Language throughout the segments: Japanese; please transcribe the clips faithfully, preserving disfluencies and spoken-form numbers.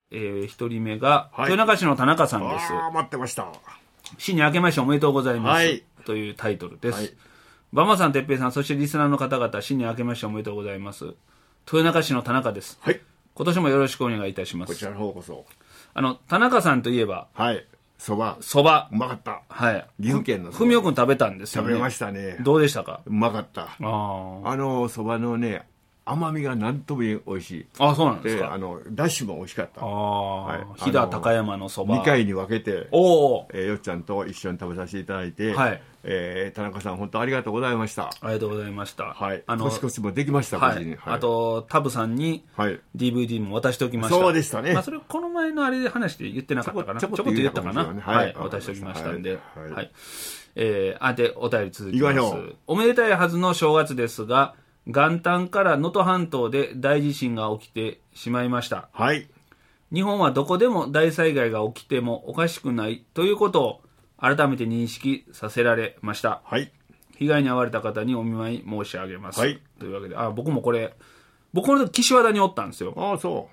えー、一人目が、 はい、 豊中市の田中さんです。 ああ、待ってました。 新年明けましておめでとうございます。 はい、 というタイトルです。 はい、 バマさん、てっぺいさん、そしてリスナーの方々、新年明けましておめでとうございます。豊中市の田中です。 はい。 今年もよろしくお願いいたします。 こちらの方こそ。 あの、田中さんといえば、 はい。そば。 そば。 うまかった。 はい。 岐阜県のそば。 ふみおくん食べたんですよね。 食べましたね。 どうでしたか？ うまかった。あああの、そばのね、甘みがなんとも美味しい。 あ、そうなんですか。 あの、だしも美味しかった。 ああ、はい。飛騨高山のそば。 にかいに分けて、 おお、 えー、よっちゃんと一緒に食べさせていただいて、 はい。 えー、田中さん本当ありがとうございました。 ありがとうございました。 はい。 あの、 年越しもできました、 はい。 無事に。はい。 あと、タブさんに、はい。ディーブイディー も渡しておきました。 そうでしたね。 まあ、それ、この前のあれで話で言ってなかったかな。ちょこっと言ったかな。はい。渡しておきましたんで。はい。はい、えー、あ、で、お便り続きます。おめでたいはずの正月ですが、元旦から能登半島で大地震が起きてしまいました。 はい。 日本はどこでも大災害が起きてもおかしくないということを改めて認識させられました。 はい。 被害に遭われた方にお見舞い申し上げます。 はい。 というわけで、あ、僕もこれ、僕の時岸和田におったんですよ。 ああ、そう。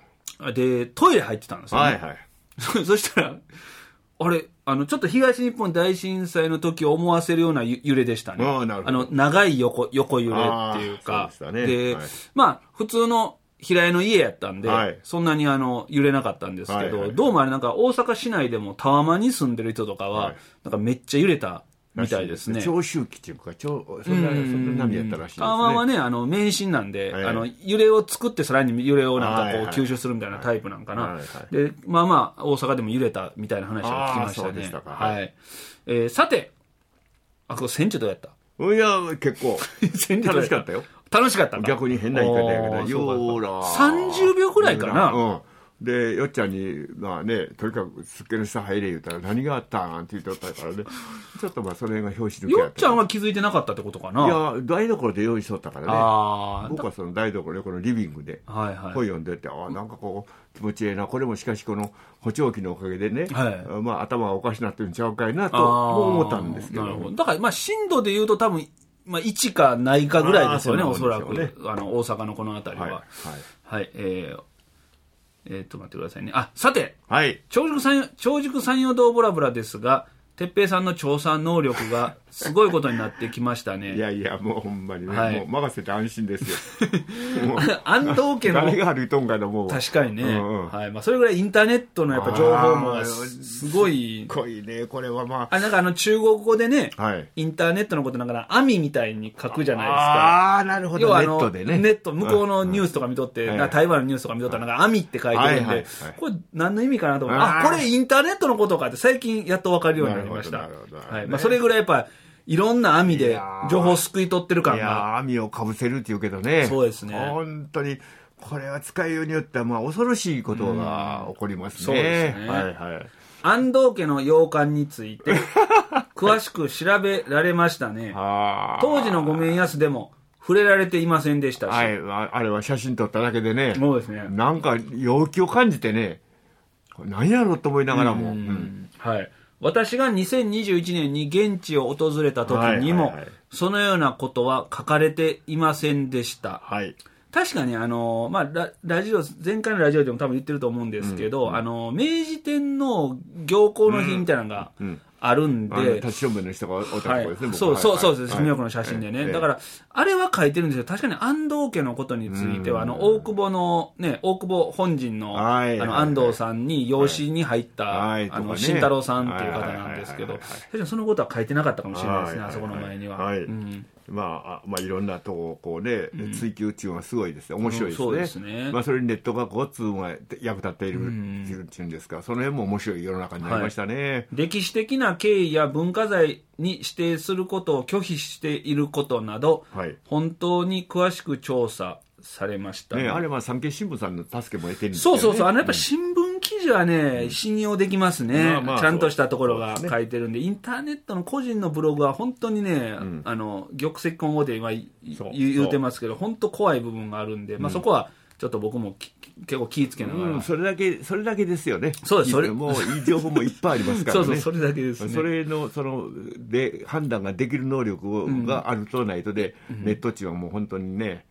で、トイレ入ってたんですよね。 はいはい。 そしたら、あれ、あの、ちょっと東日本大震災の時を思わせるような揺れでしたね。 あ、なるほど。 あの、長い横、横揺れっていうか。 そうでしたね。 で、 はい、 まあ、普通の平屋の家やったんで、はい、そんなにあの、揺れなかったんですけど、はいはいはい、どうもあれなんか大阪市内でもタワマンに住んでる人とかは、はい、なんかめっちゃ揺れたみたいですね。 長周期っていうか、長、そんな、そんな波やったらしいですね。 タワマンはね、あの、免震なんで、はい、あの、揺れを作ってさらに揺れをなんかこう吸収するみたいなタイプなんかな。はいはい、で、まあまあ、大阪でも揺れたみたいな話を聞きましたね。 そうでしたか。 はい。えー、さて、あ、これ選挙どうやった？ いや、結構。楽しかったよ。 楽しかったか。 逆に変な言い方やけど、よーらー。 さんじゅうびょうくらいかな。 うん。で、よっちゃんに、まあね、とにかくすっけの下入れ言うたら何があったんって言っておったからね。ちょっとまあそれが表紙抜けよっちゃんは気づいてなかったってことかな。 いや、台所で用意しとったからね。あ僕はその台所でこのリビングで本読んでて、ああ、なんかこう気持ちええな。これもしかしこの補聴器のおかげでね、はい、まあ頭がおかしなってるんちゃうかいなと思ったんですけど。 なるほど。だからまあ震度で言うと多分、まあいちかないかぐらいですよね、おそらく。あの、大阪のこの辺りは。はい。はい、えーえっと、待ってくださいね。あ、さて、 はい。 長熟山、長熟山陽道ブラブラですが、てっぺいさんの調査能力がすごいことになってきましたね。 いやいや、もうほんまにね、はい、もう任せて安心ですよ。 安藤家の。 誰が歩いとんかと思う。 確かにね。うんうん、はい。まあ、それぐらいインターネットのやっぱ情報もすごい。 すごいね、これはまあ。 あ、なんかあの中国語でね、はい、インターネットのことなんかな、網みたいに書くじゃないですか。 ああ、なるほど。 要はあの、ネットでね。 ネット、向こうのニュースとか見とって、うん、台湾のニュースとか見とったら、なんか網って書いてるんで、はいはいはい、これ何の意味かなと思って、あ、これインターネットのことかって最近やっとわかるようになりました。はい。まあ、それぐらいやっぱ、いろんな網で情報をすくい取ってる感が。 いや網をかぶせるって言うけどね。 そうですね。 本当に、これは使いようによっては、まあ、恐ろしいことが起こりますね。そうですね。はいはい。 安藤家の洋館について、詳しく調べられましたね。当時のごめんやすでも、触れられていませんでしたし。 はい。あれは写真撮っただけでね。 そうですね。 なんか、陽気を感じてね、何やろうと思いながらも。うんうん、はい。私がにせんにじゅういちねんに現地を訪れた時にも、はいはいはい、そのようなことは書かれていませんでした。はい、確かにあの、まあ、ラ, ラジオ、前回のラジオでも多分言ってると思うんですけど、うんうん、あの、明治天皇行幸の日みたいなのがあるんで、うんうん、 立ち読むの人がおったところですね、 はい、そうそうそうです、住吉の写真でね、はい、だから、あれは書いてるんですけど、確かに安藤家のことについては、あの、大久保の、ね、大久保本陣の、はい、あの、安藤さんに養子に入った、はい、あの、慎太郎さんっていう方なんですけど、確かにそのことは書いてなかったかもしれないですね、あそこの前には。はい、うんまあ、まあいろんなとここうね、うん、追求っていうのはすごいですね、面白いですね。そうですね。まあそれにネットがごっつうが役立っているっていうんですか、その辺も面白い世の中になりましたね。はい、 歴史的な経緯や文化財に指定することを拒否していることなど、はい、本当に詳しく調査されましたね。 ね、あれは産経新聞さんの助けも得てるんですよね。そうそうそう、あのやっぱ新聞記事はね、うん、信用できますね、まあまあ、ちゃんとしたところが書いてるんで、インターネットの個人のブログは本当にね、うん、あの玉石混合で今言うてますけど、本当怖い部分があるんで、うん、まあ、そこはちょっと僕も結構気ぃつけながら、 うん、それだけそれだけですよね。 そうです。それもういい情報もいっぱいありますからね。 そうそう、それだけですね。 それのそので判断ができる能力があるとないとで、うん、ネット値はもう本当にね、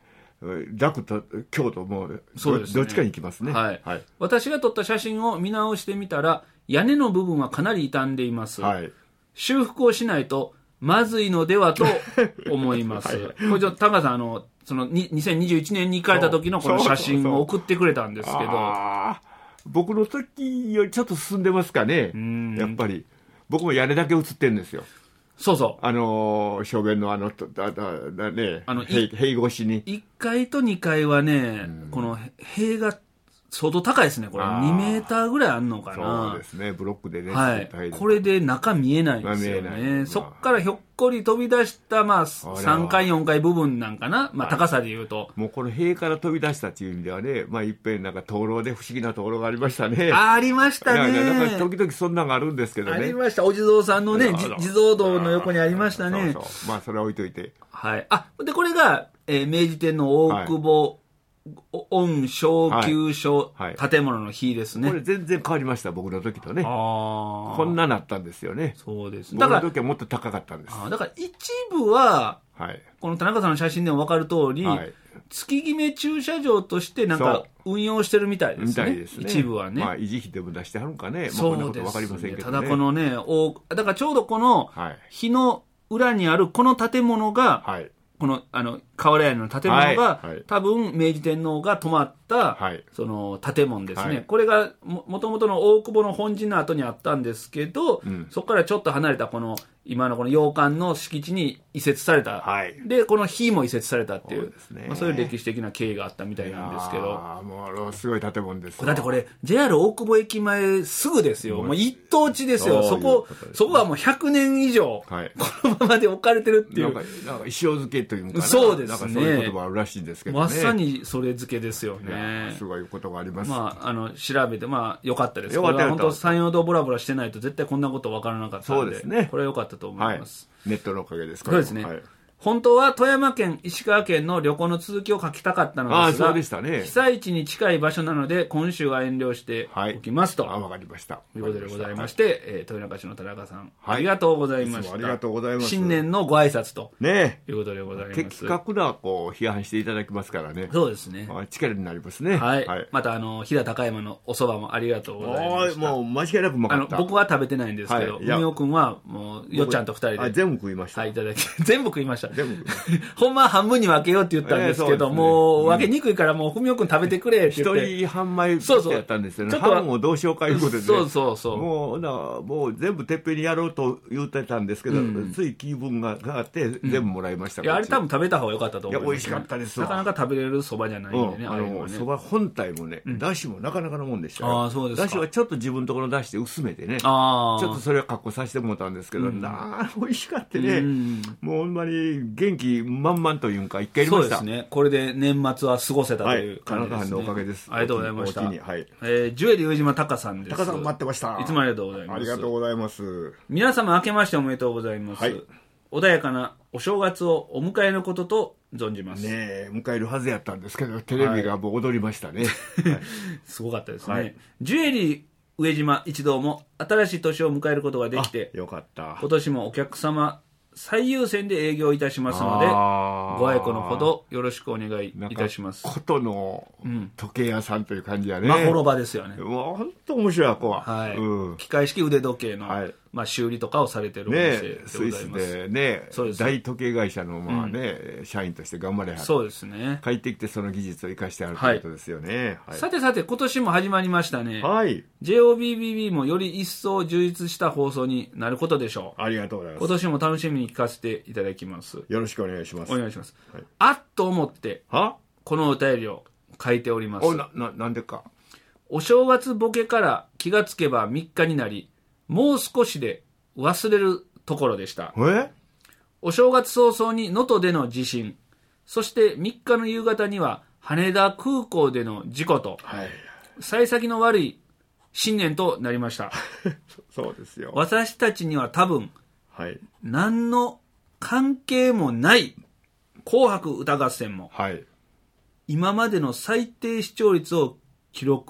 楽と京都もそうです、ね、どっちかに行きますね、 はいはい、私が撮った写真を見直してみたら屋根の部分はかなり傷んでいます、はい、修復をしないとまずいのではと思います。はい、これちょっとタカさんあのそのにせんにじゅういちねんに行かれた時のこの写真を送ってくれたんですけど、そうそうそう、あ僕の時よりちょっと進んでますかね。やっぱり僕も屋根だけ写ってるんですよ。 そうそう。 あのー、正面のあのだだだね、あの塀越しにいっかいとにかいはね、この塀が相当高いですね。これにメーターぐらいあるのかな。 そうですね。ブロックでね。 はい。これで中見えないんですよね。そっからひょっこり飛び出したまあさんかいよんかい部分なんかな。まあ高さで言うと。 もうこの塀から飛び出したっていう意味ではね、まあいっぺんなんか灯籠で不思議な灯籠がありましたね。 ありましたね。 なんか時々そんなのがあるんですけどね。 ありました。お地蔵さんのね、地蔵堂の横にありましたね。 そうそう。まあそれは置いといて。 はい。あ、でこれが、えー、明治天皇大久保、はい御昇級所、はいはい、建物の日ですね。 これ全然変わりました、僕の時とね。あこんななったんですよね。 そうです。 僕の時はもっと高かったんです。 あだから一部は、はい、この田中さんの写真でも分かる通り、はい、月決め駐車場としてなんか運用してるみたいですね。みたいですね。一部はね。 まあ維持費でも出してはるんかね。そうですね。まあ、こんなこと分かりませんけどね。 ただこのね、おだからちょうどこの日の裏にあるこの建物が、はいこの、あの、瓦屋根の建物が、はいはい、多分、明治天皇が泊まった、はい、その、建物ですね。はい、これがも、もともとの大久保の本陣の後にあったんですけど、うん、そこからちょっと離れたこの、今のこの洋館の敷地に移設された。はい、で、この碑も移設されたっていう、そうですね。まあ、そういう歴史的な経緯があったみたいなんですけど。 ああ、もう、すごい建物ですよ。 だってこれ、ジェイアール 大久保駅前すぐですよ。もう一等地ですよ。そこ、そこはもうひゃくねん以上、はい、このままで置かれてるっていう。 なんか、なんか石尾漬けというかな。 そうですね。 なんかそういう言葉あるらしいんですけどね。 まさにそれ漬けですよね。 すごいことがあります。 まあ、あの、調べて、まあ、良かったです。よかった。本当山陽道ボラボラしてないと絶対こんなこと分からなかったので、そうですね。これは良かったと思います。 はいネットのおかげですから。そうですね。はい、本当は富山県、石川県の旅行の続きを書きたかったのですが、 あそうでしたね、 被災地に近い場所なので、今週は遠慮しておきますと。 はい、あ、わかりました。 ということでございまして、はい、えー、豊中市の田中さん、はい、ありがとうございました。 ありがとうございます。 新年のご挨拶と。 ねいうことでございます。 的確な、こう、批判していただきますからね。 そうですね。 力になりますね。 はい。はい、また、あの、飛騨高山のお蕎麦もありがとうございました。 もう、間違いなくうまかった。 あの、僕は食べてないんですけど、文雄くんは、もう、よっちゃんと二人で。 あ、全部食いました。 はい、いただき、全部食いました。 全部食いました。 ほんま半分に分けようって言ったんですけど、えーね、もう、分けにくいからもう、ふみおくん食べてくれって言って。 一人半枚ってやったんですよね。そうそう半をどうしようかいうことで、ね。 そうそうそう。 もう、なもう全部てっぺんにやろうと言ってたんですけど、うん、つい気分が変わって全部もらいました、 うん、いや、あれ多分食べた方が良かったと思う、 ね。いや、美味しかったですわ。 なかなか食べれる蕎麦じゃないんでね、 うん、あの、蕎麦本体もね、だしもなかなかのもんでしたよ。 ああ、そうですか。 だしはちょっと自分のところ出して薄めてね、あちょっとそれを格好させてもらったんですけど、うん、な美味しかってね、うん、もうほんまに元気満々というか、一回やりました。 そうですね。これで年末は過ごせたという感じですね。 はい、田中さんのおかげです。 ありがとうございました。 はい、 えー、ジュエリー上島隆さんです。 隆さん待ってました。 いつもありがとうございます。 ありがとうございます。 皆様明けましておめでとうございます。はい、穏やかなお正月をお迎えのことと存じます。 ねえ、迎えるはずやったんですけど、テレビがもう踊りましたね。はい、 すごかったですね。はい、ジュエリー上島一同も新しい年を迎えることができて、 よかった。 今年もお客様最優先で営業いたしますので、ご愛顧のほどよろしくお願いいたします。 ことの時計屋さんという感じやね。 まほろばですよね。 もう本当面白い子は。 はい。うん、機械式腕時計の、はい、まあ修理とかをされてるお店でございます。 ね、スイスでね、そうです大時計会社のまあね、うん、社員として頑張れはる。 そうですね。 帰ってきてその技術を生かしてあるということですよね。 はいはい、さてさて今年も始まりましたね。 はい。 ジェイオービービービー もより一層充実した放送になることでしょう。 ありがとうございます。 今年も楽しみに聞かせていただきます。 よろしくお願いします。 お願いします。はい、あっと思ってこのお便りを書いております。 おなななんでか。 お正月ボケから気がつけばみっかになり、もう少しで忘れるところでした。 えお正月早々に能登での地震、そしてみっかの夕方には羽田空港での事故と、はい、幸先の悪い新年となりました。 そうですよ。 私たちには多分、 はい、 何の関係もない紅白歌合戦も、 はい、 今までの最低視聴率を記録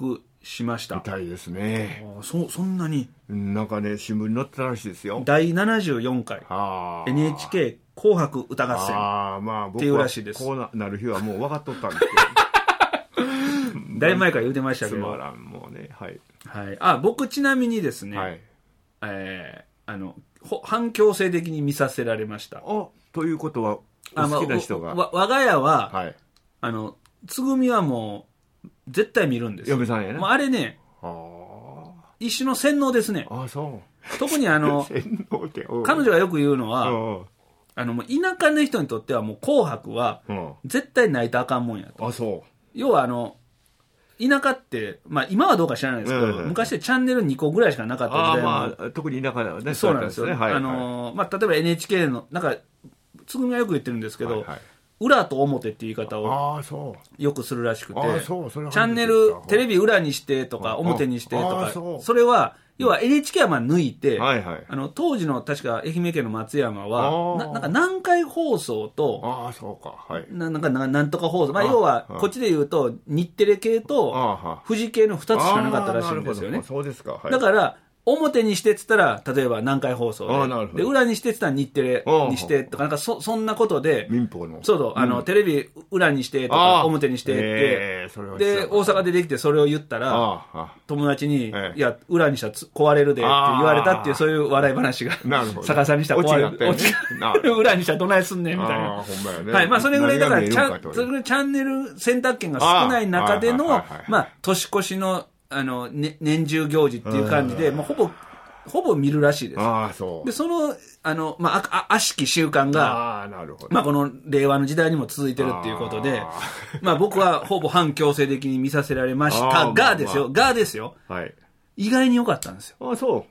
しました。 みたいですね。 あ、そそんなに。 なんかね、新聞に載ってたらしいですよ。 だいななじゅうよんかい エヌエイチケー 紅白歌合戦っていうらしいです。 こうなる日はもう分かっとったんですけどだいぶ前から言うてましたけど。 つまらん、もうね。はい、 はい、あ、僕ちなみにですね、はい、えー、あの反強制的に見させられました。 あ、ということはお好きな人が、 まあ、我が家は、はい、あのつぐみはもう絶対見るんですよ。 嫁さんやね。 もうあれね、一種の洗脳ですね。 あ、そう特にあの彼女がよく言うのは、あのもう田舎の人にとってはもう紅白は絶対泣いたらあかんもんやと。 あ、そう。 要はあの田舎って、まあ、今はどうか知らないですけど、うん、昔でチャンネルにこぐらいしかなかった時代も、 あ、まあ、特に田舎ではね。 そうなんですよね。はいはい、あのーまあ、例えば エヌエイチケー のなんかつぐみがよく言ってるんですけど、はいはい、裏と表っていう言い方をよくするらしくて、チャンネルテレビ裏にしてとか表にしてとか、そ, それは要は エヌエイチケー はまあ抜いて、はいはい、あの当時の確か愛媛県の松山はななんか南海放送と、 あ、そうか、はい、 な, なんかなんとか放送、まあ、要はこっちで言うと日テレ系とフジ系のふたつしかなかったらしいんですよね。 そうですか、はい、 だから表にしてって言ったら例えば南海放送 で, で裏にしてって言ったら日テレにしてとか、なんか そ, そんなことで民放のそうそう、あの、うん、テレビ裏にしてとか表にしてって、えー、で大阪でできてそれを言ったら友達に、えー、いや裏にしたら壊れるでって言われたっていう、そういう笑い話が逆さにしたら壊れる、落ち裏にしたらどないすんねんみたいな。ほんまやね。はい、まあそれぐらいだからチャン、それぐらいチャンネル選択権が少ない中での、まあ年越しのあの、ね、年中行事っていう感じで、もうほぼほぼ見るらしいです。 ああ、そう。 で、その、あの、まあ、あ、悪しき習慣が、 あ、なるほど。 まあ、この令和の時代にも続いてるっていうことで、あまあ、僕はほぼ反強制的に見させられましたがですよ、がですよ、はい。意外に良かったんですよ。 ああ、そう。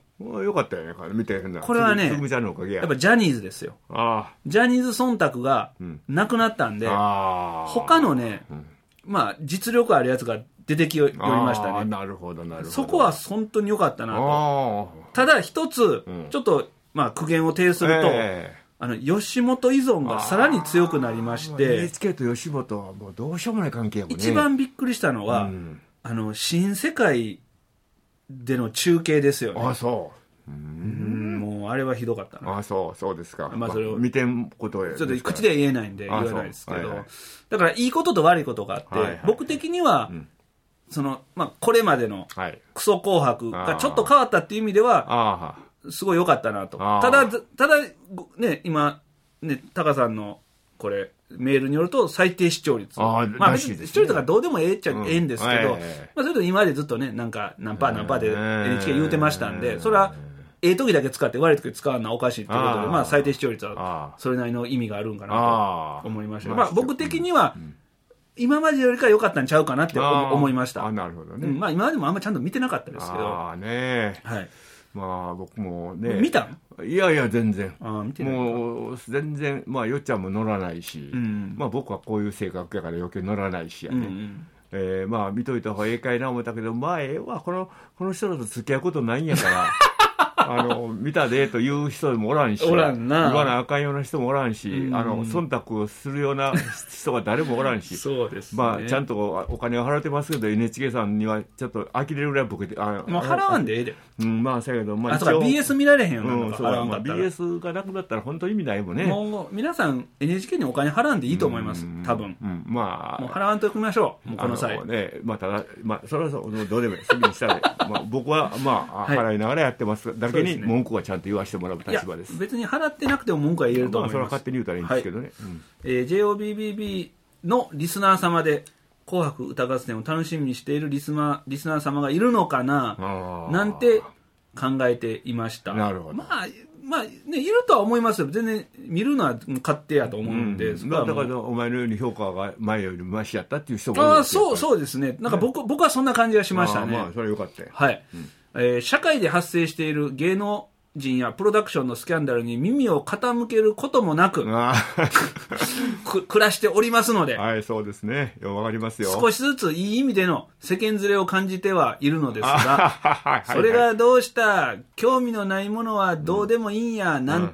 よかったよね、見てるんだ。 これはね、やっぱジャニーズですよ。ああ。ジャニーズ忖度がなくなったんで、うん、他のね、うん、まあ、実力あるやつが出てきよりましたね。 なるほど、なるほど。 そこは本当に良かったなと。ただ一つ、うん、ちょっと、まあ、苦言を呈すると、えー、あの、吉本依存がさらに強くなりまして、 エヌエイチケー と吉本はもうどうしようもない関係やもんね。 一番びっくりしたのは、うん、あの、新世界での中継ですよね。 あ、そう。 うん、もう、あれはひどかったな。 あ、そう、そうですか。まあ、それを。見てんことちょっと口で言えないんで言わないですけど、はいはい、だから、いいことと悪いことがあって、はいはい、僕的には、うん、その、まあ、これまでのクソ紅白がちょっと変わったっていう意味では、すごい良かったなと。ただ、ただ、ね、今、ね、タカさんの、これ、メールによると最低視聴率。あ、まあ、別に視聴率がどうでもええっちゃええんですけど、まあ、それと今までずっとね、なんか、何パー何パーで エヌエイチケー 言うてましたんで、それは、ええ時だけ使って悪い時使うのはおかしいっていうことで、まあ、最低視聴率は、それなりの意味があるんかなと思いました。まあ、僕的には、今までよりか良かったんちゃうかなって思いました。 あ、なるほどね。 うん、まあ今までもあんまちゃんと見てなかったですけど。 ああね。はい。まあ僕もね。 見たん？いやいや全然。ああ、見てない。もう全然、まあよっちゃんも乗らないし、うん、まあ僕はこういう性格やから余計乗らないしやね。うんうん、えー、まあ見といた方がええかいな思ったけど、まあええわ、この、この人らと付き合うことないんやから。あの見たでという人もおらんし、 おらんな、 言わなあかんような人もおらんし、うん、あの忖度するような人が誰もおらんし、 そうですね、 まあ、ちゃんとお金を払ってますけど、エヌエイチケー さんにはちょっと呆れるぐらい僕で、 あ、まあ、払わんでええで、 うん、まあ、そうやけど、まあ、 あ、そうか、ビーエス 見られへんよな、うん、 そう、まあ、ビーエス がなくなったら本当に意味ないもんね。 もう皆さん エヌエイチケー にお金払わんでいいと思います、多分、うん、まあ、もう払わんときましょう、もうこの際。 のね、まあ、ただ、まあ、それはそうどうでもいい、すぐにしたら、まあ、僕は、まあ、払いながらやってますだけに、文句はちゃんと言わせてもらう立場です。 別に払ってなくても文句は言えると思います。 まあ、それは勝手に言うたらいいんですけどね。はい、うん、 えー、ジェイオービービービー のリスナー様で紅白歌合戦を楽しみにしているリスナー、リスナー様がいるのかななんて考えていました。 なるほど。 まあまあね、いるとは思いますよ。全然見るのは勝手やと思うんで、 うん、だからお前のように評価が前よりマシやったっていう人もいる。ああ、そうそうですね。なんか僕、ね、僕はそんな感じがしましたね。 あ、まあそれはよかったよ。 はい、うん、えー、社会で発生している芸能人やプロダクションのスキャンダルに耳を傾けることもなく暮らしておりますので、 はい、そうですね、わかりますよ。 少しずついい意味での世間連れを感じてはいるのですが、それがどうした興味のないものはどうでもいいんやなんて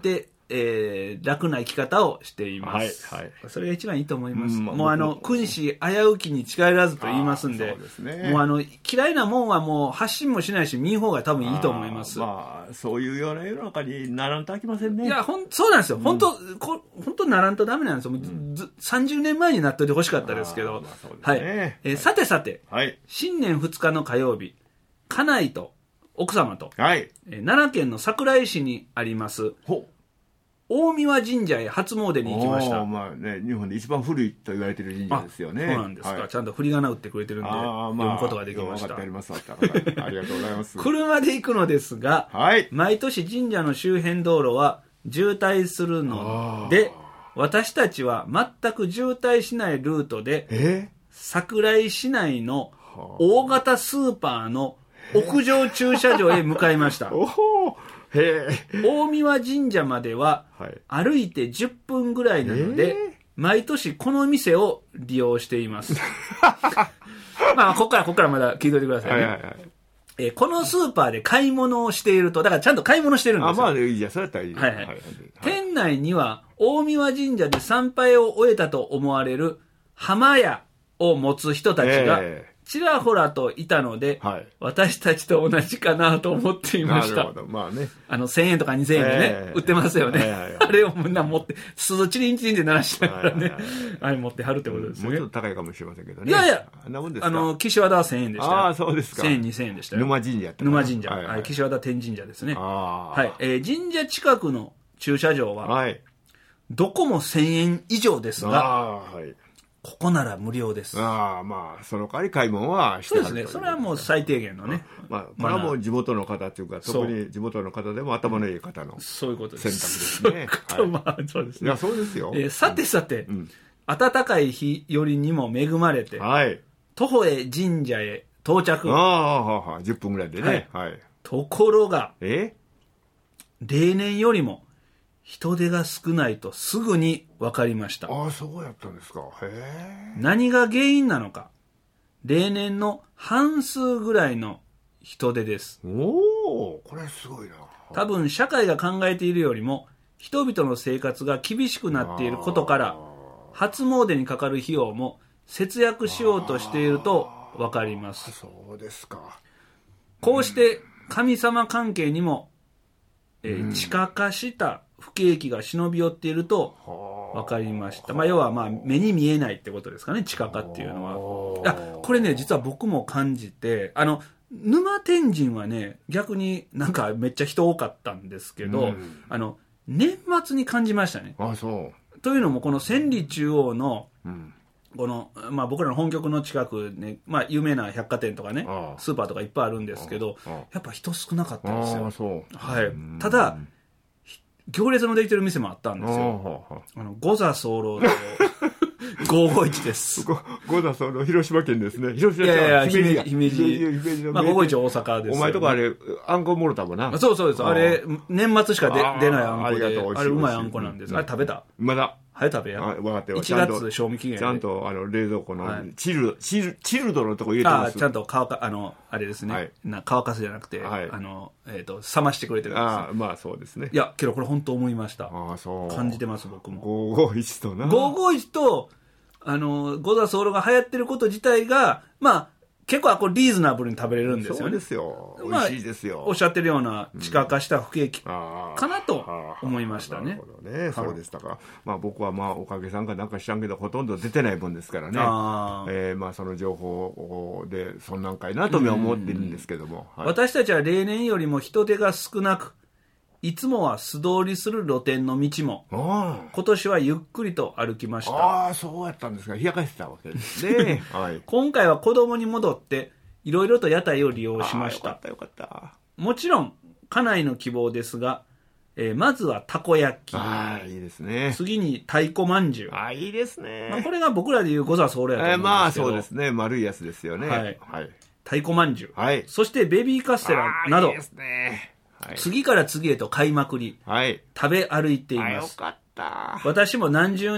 えー、楽な生き方をしています。はいはい、それが一番いいと思います。うん、もうあの、君子危うきに近寄らずと言いますんで、そうですね、もうあの、嫌いなもんはもう発信もしないし、見ん方が多分いいと思います。 まあ、そういうような世の中にならんとあきませんね。 いや、ほん、そうなんですよ。うん、本当こ本当ならんとダメなんですよ。もう、うん、さんじゅうねんまえになっといてほしかったですけど。まあそうですね、はい。えー、さてさて、はい、新年ふつかの火曜日、家内と奥様と、はい、えー、奈良県の桜井市にあります、ほ大神神社へ初詣に行きました。 まあね、日本で一番古いと言われている神社ですよね。 そうなんですか、はい、ちゃんと振り仮名打ってくれてるんで、読むことができました。 あります。ありがとうございます。 車で行くのですが、はい、毎年神社の周辺道路は渋滞するので、私たちは全く渋滞しないルートで、桜井市内の大型スーパーの屋上駐車場へ向かいました。へ大神神社までは歩いてじゅっぷんぐらいなので、毎年この店を利用しています。まあ、ここから、ここからまだ聞いといてくださいね。はいはいはい、えー、このスーパーで買い物をしていると、だからちゃんと買い物してるんですよ。 あ、まあ、いいや、それだったらいい。はいはい。はいはい、 店内には、大神神社で参拝を終えたと思われる浜屋を持つ人たちが、えーちらほらといたので、はい、私たちと同じかなと思っていました。なるほど。まあね。あの、せんえんとかにせんえんでね、えー、売ってますよね。えー、あれをみんな持って、鈴チリンチリンで鳴らしながらね、あれ持ってはるってことですね。 もうちょっと高いかもしれませんけどね。 いやいや、あんなもんですか。あの、岸和田はせんえんでした。 ああ、そうですか。 せんえん、にせんえんでしたよ。 沼神社やった沼神社。はいはい、岸和田天神社ですね。はい。えー、神社近くの駐車場は、はい、どこもせんえん以上ですが、はい、ここなら無料です。 ああ、まあ、その代わり買い物はしてはる。 そうですね。それはもう最低限のね。 まあ、これはもう地元の方というか、特に地元の方でも頭のいい方の選択ですね。 そういうこと。まあ、そうですね。 いや、そうですよ。 えー、さてさて、うん、暖かい日よりにも恵まれて、はい、徒歩へ神社へ到着。 ああ、ははじゅっぷんぐらいでね。はい。はい、 ところが、え例年よりも、人手が少ないとすぐに分かりました。 ああ、そうやったんですか。へえ。 何が原因なのか。例年の半数ぐらいの人手です。 おお、これすごいな。 多分社会が考えているよりも人々の生活が厳しくなっていることから、初詣にかかる費用も節約しようとしていると分かります。 そうですか。 こうして神様関係にも、えー、地下化した不景気が忍び寄っていると分かりました。まあ、要はまあ目に見えないってことですかね、地下化っていうのは。あ、これね、実は僕も感じて、あの、沼天神はね、逆になんかめっちゃ人多かったんですけど、うん、あの、年末に感じましたね。 あ、そう。 というのも、この千里中央の、うん、この、まあ僕らの本局の近くね、まあ有名な百貨店とかね、ああスーパーとかいっぱいあるんですけど、ああやっぱ人少なかったんですよ。 あ、そう。 はい。ただ、行列のできてる店もあったんですよ。あの、五座候とごーごーいちです。 五座候、広島県ですね。広島県。いやいや、姫路。姫路。まあ、ごーごーいち大阪です。 お前とかあれ、あんこもろたもんな。 そうそうです。あれ、年末しか出ないあんこで、あれうまいあんこなんです。あれ食べた？ まだ。 はい、食べや。 分かってよ。 いちがつ賞味期限。 ちゃんと、あの、冷蔵庫の、チル、チル、チルドのとこ入れてます。 あ、ちゃんと乾か、あの、あれですね。な乾かすじゃなくて、あの、えっと、冷ましてくれてるんです。 ああ、まあそうですね。 いや、けどこれ本当思いました。 ああ、そう。 感じてます、僕も。 ごーごーいちとな。 ごーごーいちと、あの、五座候が流行ってること自体が、まあ、結構これリーズナブルに食べれるんですよね。 そうですよ。美味しいですよ。 まあ、おっしゃってるような地下化した不景気かなと思いましたね。なるほどね。そうでしたか。まあ僕はまあおかげさんかなんか知らんけどほとんど出てない分ですからね。あえー、まあその情報でそんなんかいなと思ってるんですけども。 はい、私たちは例年よりも人手が少なく、いつもは素通りする露店の道も、今年はゆっくりと歩きました。 ああ、そうやったんですか。冷やかしてたわけですね。はい、 今回は子供に戻って、いろいろと屋台を利用しました。 よかったよかった。 もちろん、家内の希望ですが、えー、まずはたこ焼き。 ああ、いいですね。 次に太鼓まんじゅう。 ああ、いいですね。 まあ、これが僕らでいう五座候やと思うんですけど。えー、 まあそうですね。丸いやつですよね。はい。 はい、太鼓まんじゅう。 はい。 そしてベビーカステラなど。いいですね。 はい、次から次へと買いまくり、はい、食べ歩いています。あ、 よかった。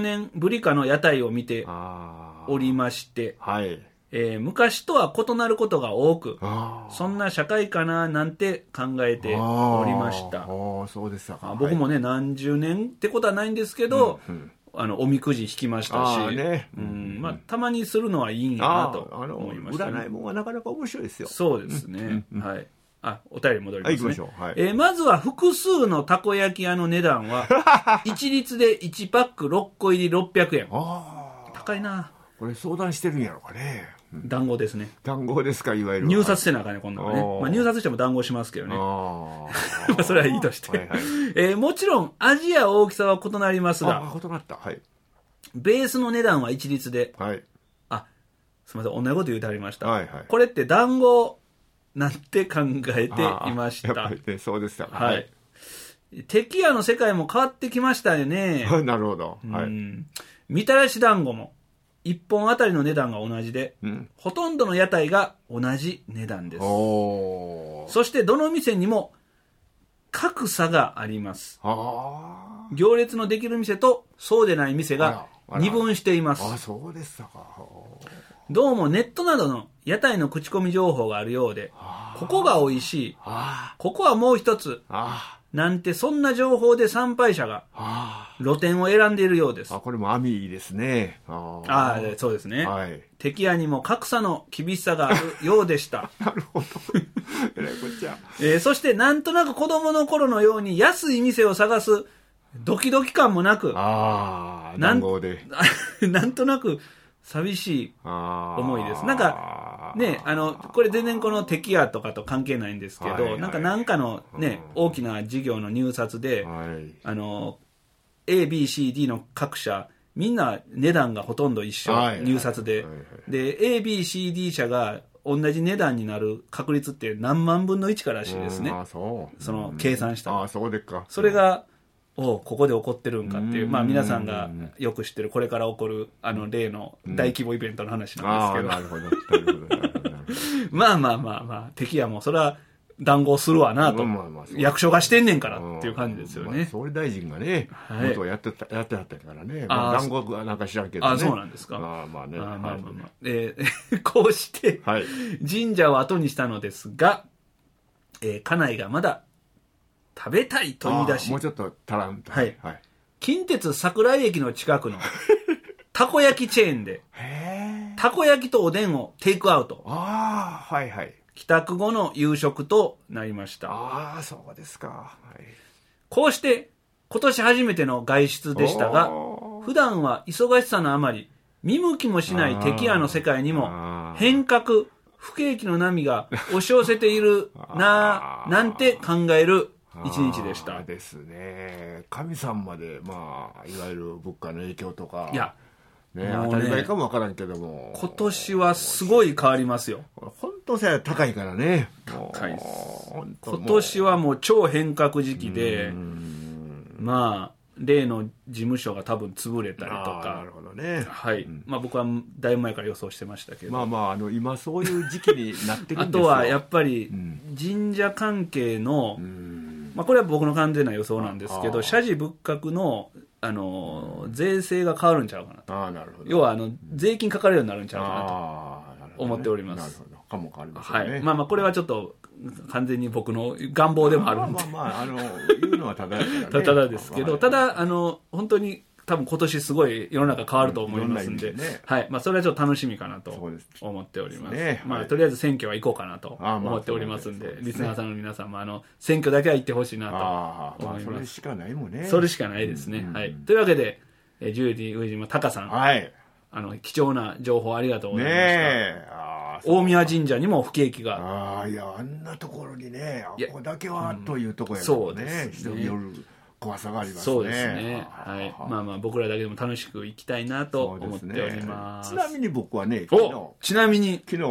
私も何十年ぶりかの屋台を見ておりまして、 はい、 えー、昔とは異なることが多く、そんな社会かななんて考えておりました。 ああ、そうでしたか。 僕もね、何十年ってことはないんですけど、うんうん、あのおみくじ引きましたし、ね、うん、まあ、たまにするのはいいんやなと思いました、ね。 占いもはなかなか面白いですよ。 そうですね。うんうん、はい。あ、お便り戻りますね。 はい、行きましょう。はい。 えー、まずは複数のたこ焼き屋の値段は、一律でいちパックろっこ入りろっぴゃくえん。高いな。 これ相談してるんやろかね。 談合ですね。 談合ですか、いわゆる。 入札せなあかんね、今度はね。まあ、入札しても談合しますけどね。まあそれはいいとして。はいはい、えー、もちろん、味や大きさは異なりますが、 あ、異なった。はい。 ベースの値段は一律で、 はい。 あ、すみません、同じこと言うてはりました。 はいはい。 これって談合なんて考えていました。 やっぱりね、そうでしたか。 はい。敵屋の世界も変わってきましたよね。 なるほど。はい。 みたらし団子も、いっぽんあたりの値段が同じで、うん、ほとんどの屋台が同じ値段です。そしてどの店にも格差があります。行列のできる店とそうでない店が二分しています。 あ、そうでしたか。 どうもネットなどの屋台の口コミ情報があるようで、ここが美味しい、ここはもう一つ、なんてそんな情報で参拝者が露店を選んでいるようです。 あ、これも網ですね。 ああ、そうですね。はい、敵屋にも格差の厳しさがあるようでした。 なるほど。えらいこっちゃ。 えー、そしてなんとなく子供の頃のように安い店を探すドキドキ感もなく、 ああ、談合で。 なんとなく寂しい思いです。なんか、ね、あの、これ全然この敵屋とかと関係ないんですけど、はいはい、なんかなんかのね、大きな事業の入札で、はい、あの、A、B、C、D の各社、みんな値段がほとんど一緒、はい、入札で。はいはい、で、A、B、C、D 社が同じ値段になる確率って何万分のいちからしいですね。 あ、そう。 その計算したら。 あ、そうでっか。 それが、おここで起こってるんかっていう、まあ皆さんがよく知ってるこれから起こるあの例の大規模イベントの話なんですけど、 なるほど、なるほど。 まあまあまあまあ、敵やもそれは談合するわなと、まあまあ役所がしてんねんからっていう感じですよね。まあ、 総理大臣がね、はい、元はやってたやってはったからね、まあ、談合はなんか知らんけどね。 あ、そうなんですか。 まあまあね。あまあまあまあ、 えー、こうして神社を後にしたのですが、えー、家内がまだ食べたいと言い出し、 もうちょっと足らんと。 はい。はい、近鉄桜井駅の近くのたこ焼きチェーンで、たこ焼きとおでんをテイクアウト。 ああ、はいはい。 帰宅後の夕食となりました。 ああ、そうですか。はい、 こうして今年初めての外出でしたが、普段は忙しさのあまり見向きもしない敵屋の世界にも変革、不景気の波が押し寄せているなぁなんて考える一日でした。 ですね。神さんまで、まあ、いわゆる物価の影響とか、 いや、 ね、ね、当たり前かもわからんけども、 今年はすごい変わりますよ。 本当さ、高いからね。 高いです。今年はもう超変革時期で、まあ、例の事務所が多分潰れたりとか。 なるほどね。 はい。うん、まあ僕はだいぶ前から予想してましたけど。 まあまあ、あの、今そういう時期になってるんですよ。 あとはやっぱり、神社関係の、うん、まあこれは僕の完全な予想なんですけど、社寺仏閣の、あの、税制が変わるんちゃうかなと。 ああ、なるほど。 要は、あの、税金かかるようになるんちゃうかなと思っております。 なるほど。かも変わりますよね。 はい。まあまあ、これはちょっと、完全に僕の願望でもあるんで。 まあまあまあ、あの、言うのはただやからね。 ただですけど、ただ、あの、本当に、多分今年すごい世の中変わると思いますんで、ね、はい。まあ、それはちょっと楽しみかなと思っております。ね、まあ、とりあえず選挙は行こうかなと思っておりますんで、リスナーさんの皆さんも、あの、選挙だけは行ってほしいなと思います。 それしかないもんね。 それしかないですね。はい。というわけで、ジュエリー上島隆さん。 はい。 あの、貴重な情報ありがとうございました。ねえ。大宮神社にも不景気が。 ああ、いや、あんなところにね、あここだけはというところやからね。そうですね。人による怖さがありますね。 そうですね。はい。まあまあ、僕らだけでも楽しく行きたいなと思っております。 ちなみに僕はね、昨日。 ちなみに。 昨日、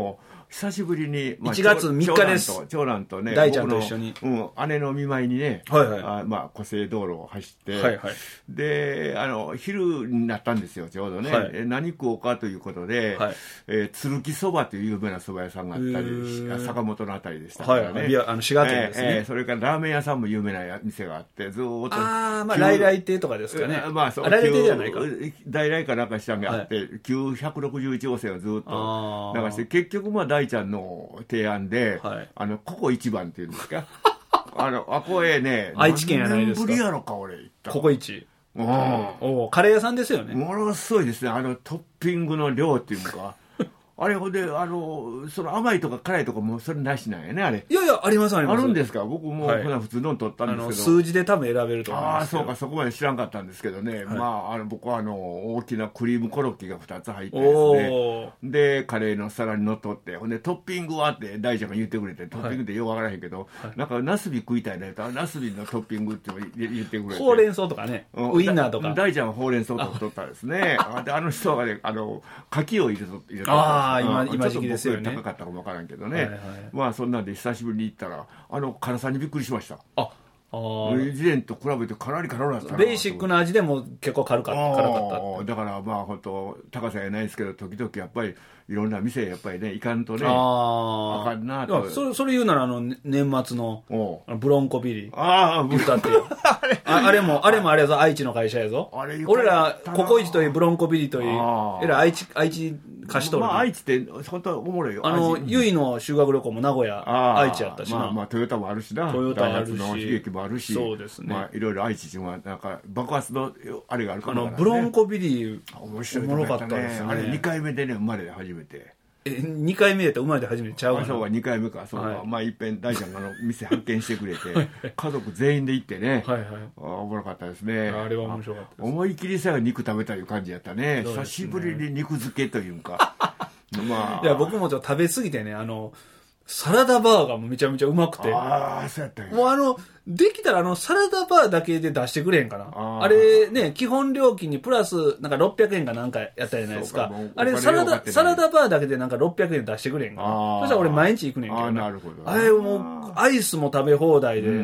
久しぶりに、 まあ、いちがつみっかです。 長男とね、 大ちゃんと一緒に。 うん、姉の見舞いにね、 はいはい、 あまあ、湖西道路を走って、 はいはい、 で、あの、昼になったんですよ、ちょうどね。はい、何食おうかということで、はい、えー、鶴木そばという有名なそば屋さんがあったり、坂本のあたりでしたからね。 はい、あの滋賀県ですね、 えーえー。それからラーメン屋さんも有名な店があって、ずーっと。 ああ、まあ、来来亭とかですかね。 まあ、そう。 来来亭じゃないか。 大来かなんかしたんがあって、はい、きゅうひゃくろくじゅういち号線をずっと流して、結局、まあ、大ちゃんの提案で、はい、あの、ここ一番っていうんですか。あの、あこへね、 愛知県やないですか。 何年ぶりやろか、俺行った。 ここ一。 うん。 おカレー屋さんですよね。 ものすごいですね。あの、トッピングの量っていうか。あれほんで、あの、その甘いとか辛いとかもそれなしなんやね、あれ。 いやいや、ありますあります。 あるんですか。僕も、はい、普通の取ったんですけど。あの、 数字で多分選べると思います。 ああ、そうか、そこまで知らんかったんですけどね。はい、まあ、あの、僕はあの、大きなクリームコロッケがふたつ入ってですね。で、カレーの皿にのっとって、ほんで、トッピングはって大ちゃんが言ってくれて、トッピングってよくわからへんけど、はい、なんか、ナスビ食いたいねと、ナスビのトッピングって言ってくれて。 ほうれん草とかね、ウインナーとか。 大ちゃんはほうれん草とか取ったですね。で、あの人がね、あの、牡蠣を入れと、入れとああ、今、今時期ですよね。 高かったかもわからんけどね、はいはい、まあそんなんで久しぶりに行ったらあの辛さにびっくりしました。 ああ以前と比べてかなり辛かったな。 ベーシックな味でも結構軽かった辛かっただからまあ本当高さやないですけど時々やっぱりいろんな店やっぱりね行かんとねあかんなと。 それ、それ言うならあの年末のブロンコビリああ言ったっていうあ, れあれもあれもあれやぞ愛知の会社やぞ。あれ俺らココイチといいブロンコビリといいえら愛知愛知貸しとる、 まあ、愛知って本当おもろいよ。 あのゆいの修学旅行も名古屋愛知やったしな。 まあまあトヨタもあるしな。 トヨタもあるしダイハツの悲劇もあるし。 そうですね。 まあいろいろ愛知はなんか爆発のあれがあるかも、ね、 あのブロンコビリ面白い、 おもろかったですね。 あれにかいめでね生まれて初めて。 えにかいめやったら生まれて初めてちゃうかな。 そうかにかいめかそうか、はい、まあいっぺん大ちゃんがあの店発見してくれて家族全員で行ってねはい、はい、 あおもろかったですね。 あれは面白かったです。 思い切りさえ肉食べたいう感じやったね。久しぶりに肉漬けというかまあ、 いや僕もちょっと食べ過ぎてねあのサラダバーがめちゃめちゃうまくてああそうやったんや。 もうあのできたらあのサラダバーだけで出してくれへんかな。 あ, あれね基本料金にプラスなんかろっぴゃくえんかなんかやったじゃないですか。あれサラダサラダバーだけでなんかろっぴゃくえん出してくれへんかな。そしたら俺毎日行くねんけど、 あなるほど、 あれもうアイスも食べ放題で、うんうん、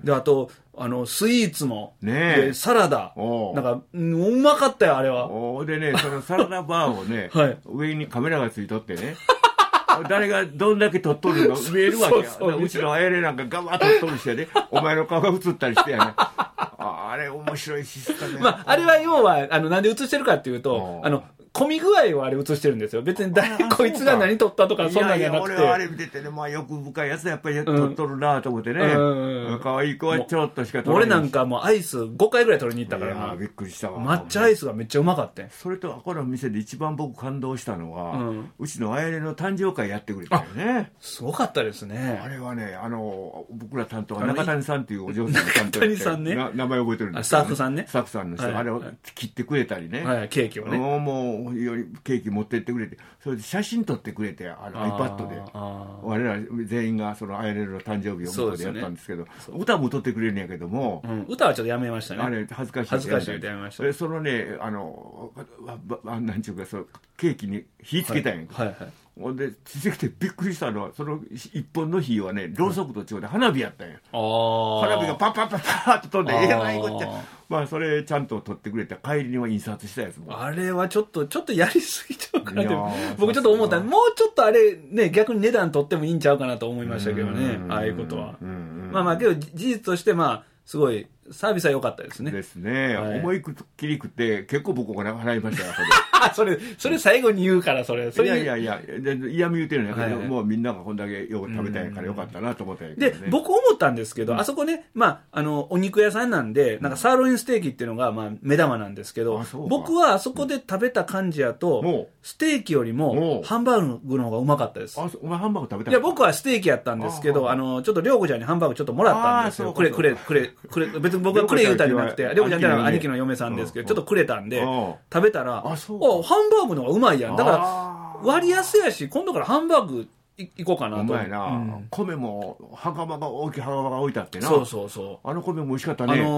であとあのスイーツも、 ね、 でサラダなんかうまかったよあれは。 おでねそのサラダバーをね、 はい、 上にカメラがついとってね誰がどんだけ撮っとるの見えるわけや。そうそう、うちのあやれなんかガバッと撮っとるしてねお前の顔が映ったりしてやねあ, あれ面白いシステムや。 まああれは要はあのなんで映してるかっていうとあの混み具合をあれ映してるんですよ。別に誰こいつが何撮ったとかそんなんじゃなくて。 いやいや俺はあれ見ててねまあ欲深いやつやっぱり撮っとるなと思ってね、うん、可愛い子はちょっとしか撮れない。 俺なんかもうアイスごかいぐらい取りに行ったからな。 いやびっくりしたわ。 抹茶アイスがめっちゃうまかった。 それとこの店で一番僕感動したのは、うん、うちのあやねの誕生会やってくれたよね。 すごかったですね。 あれはねあの僕ら担当が中谷さんっていうお嬢さんの担当中谷さんね名前覚えてるんですけど、ね、 スタッフさんねスタッフさんの人、はい、あれを切ってくれたりね、 はい、ケーキをねもうもうよりケーキ持ってってくれてそれで写真撮ってくれてあの iPad で我ら全員がそのあやねの誕生日を向こうでやったんですけど、ね、歌も歌ってくれるんやけども、 うん、歌はちょっとやめましたね。 あれ恥ずかしい恥ずかしいってやめました。 そのねあのなんちゅうかそのケーキに火つけたんやんか、 はいはいはいでついてきてびっくりしたのはその一本の火はねろうそくと違うで花火やったんや。あ花火がパッパッパッパッと飛んでえらいこっちゃ。まあそれちゃんと撮ってくれて帰りには印刷したやつもあれはちょっとちょっとやりすぎちゃうかなって僕ちょっと思ったもうちょっとあれね逆に値段取ってもいいんちゃうかなと思いましたけどねああいうことは。まあまあけど事実としてまあすごいサービスは良かったですね。 ですね、はい、思い切りくって結構僕お金払いましたよそれそれ最後に言うからそれそれいやいやいや嫌味言うてるんやけど、はいはい、もうみんながこんだけよく食べたいからよかったなと思ったんやけど、ね、 で僕思ったんですけど、うん、あそこねまああのお肉屋さんなんでなんかサーロインステーキっていうのがまあ目玉なんですけど、うん、僕はあそこで食べた感じやと、うん、ステーキよりもハンバーグの方がうまかったです。 あお前ハンバーグ食べた？ いや僕はステーキやったんですけどあのちょっと涼子ちゃんにハンバーグちょっともらったんですよ。くれくれくれくれ別に僕はくれ言うたりなくて涼子ちゃんってのは兄貴の嫁さんですけど、うん、ちょっとくれたんで食べたらあそうハンバーグの方がうまいやん。だから割安やし今度からハンバーグいこうかなと。うまいな、うん、米も袴が大きい袴が置いてあってな。 そうそうそうあの米も美味しかったね。 あの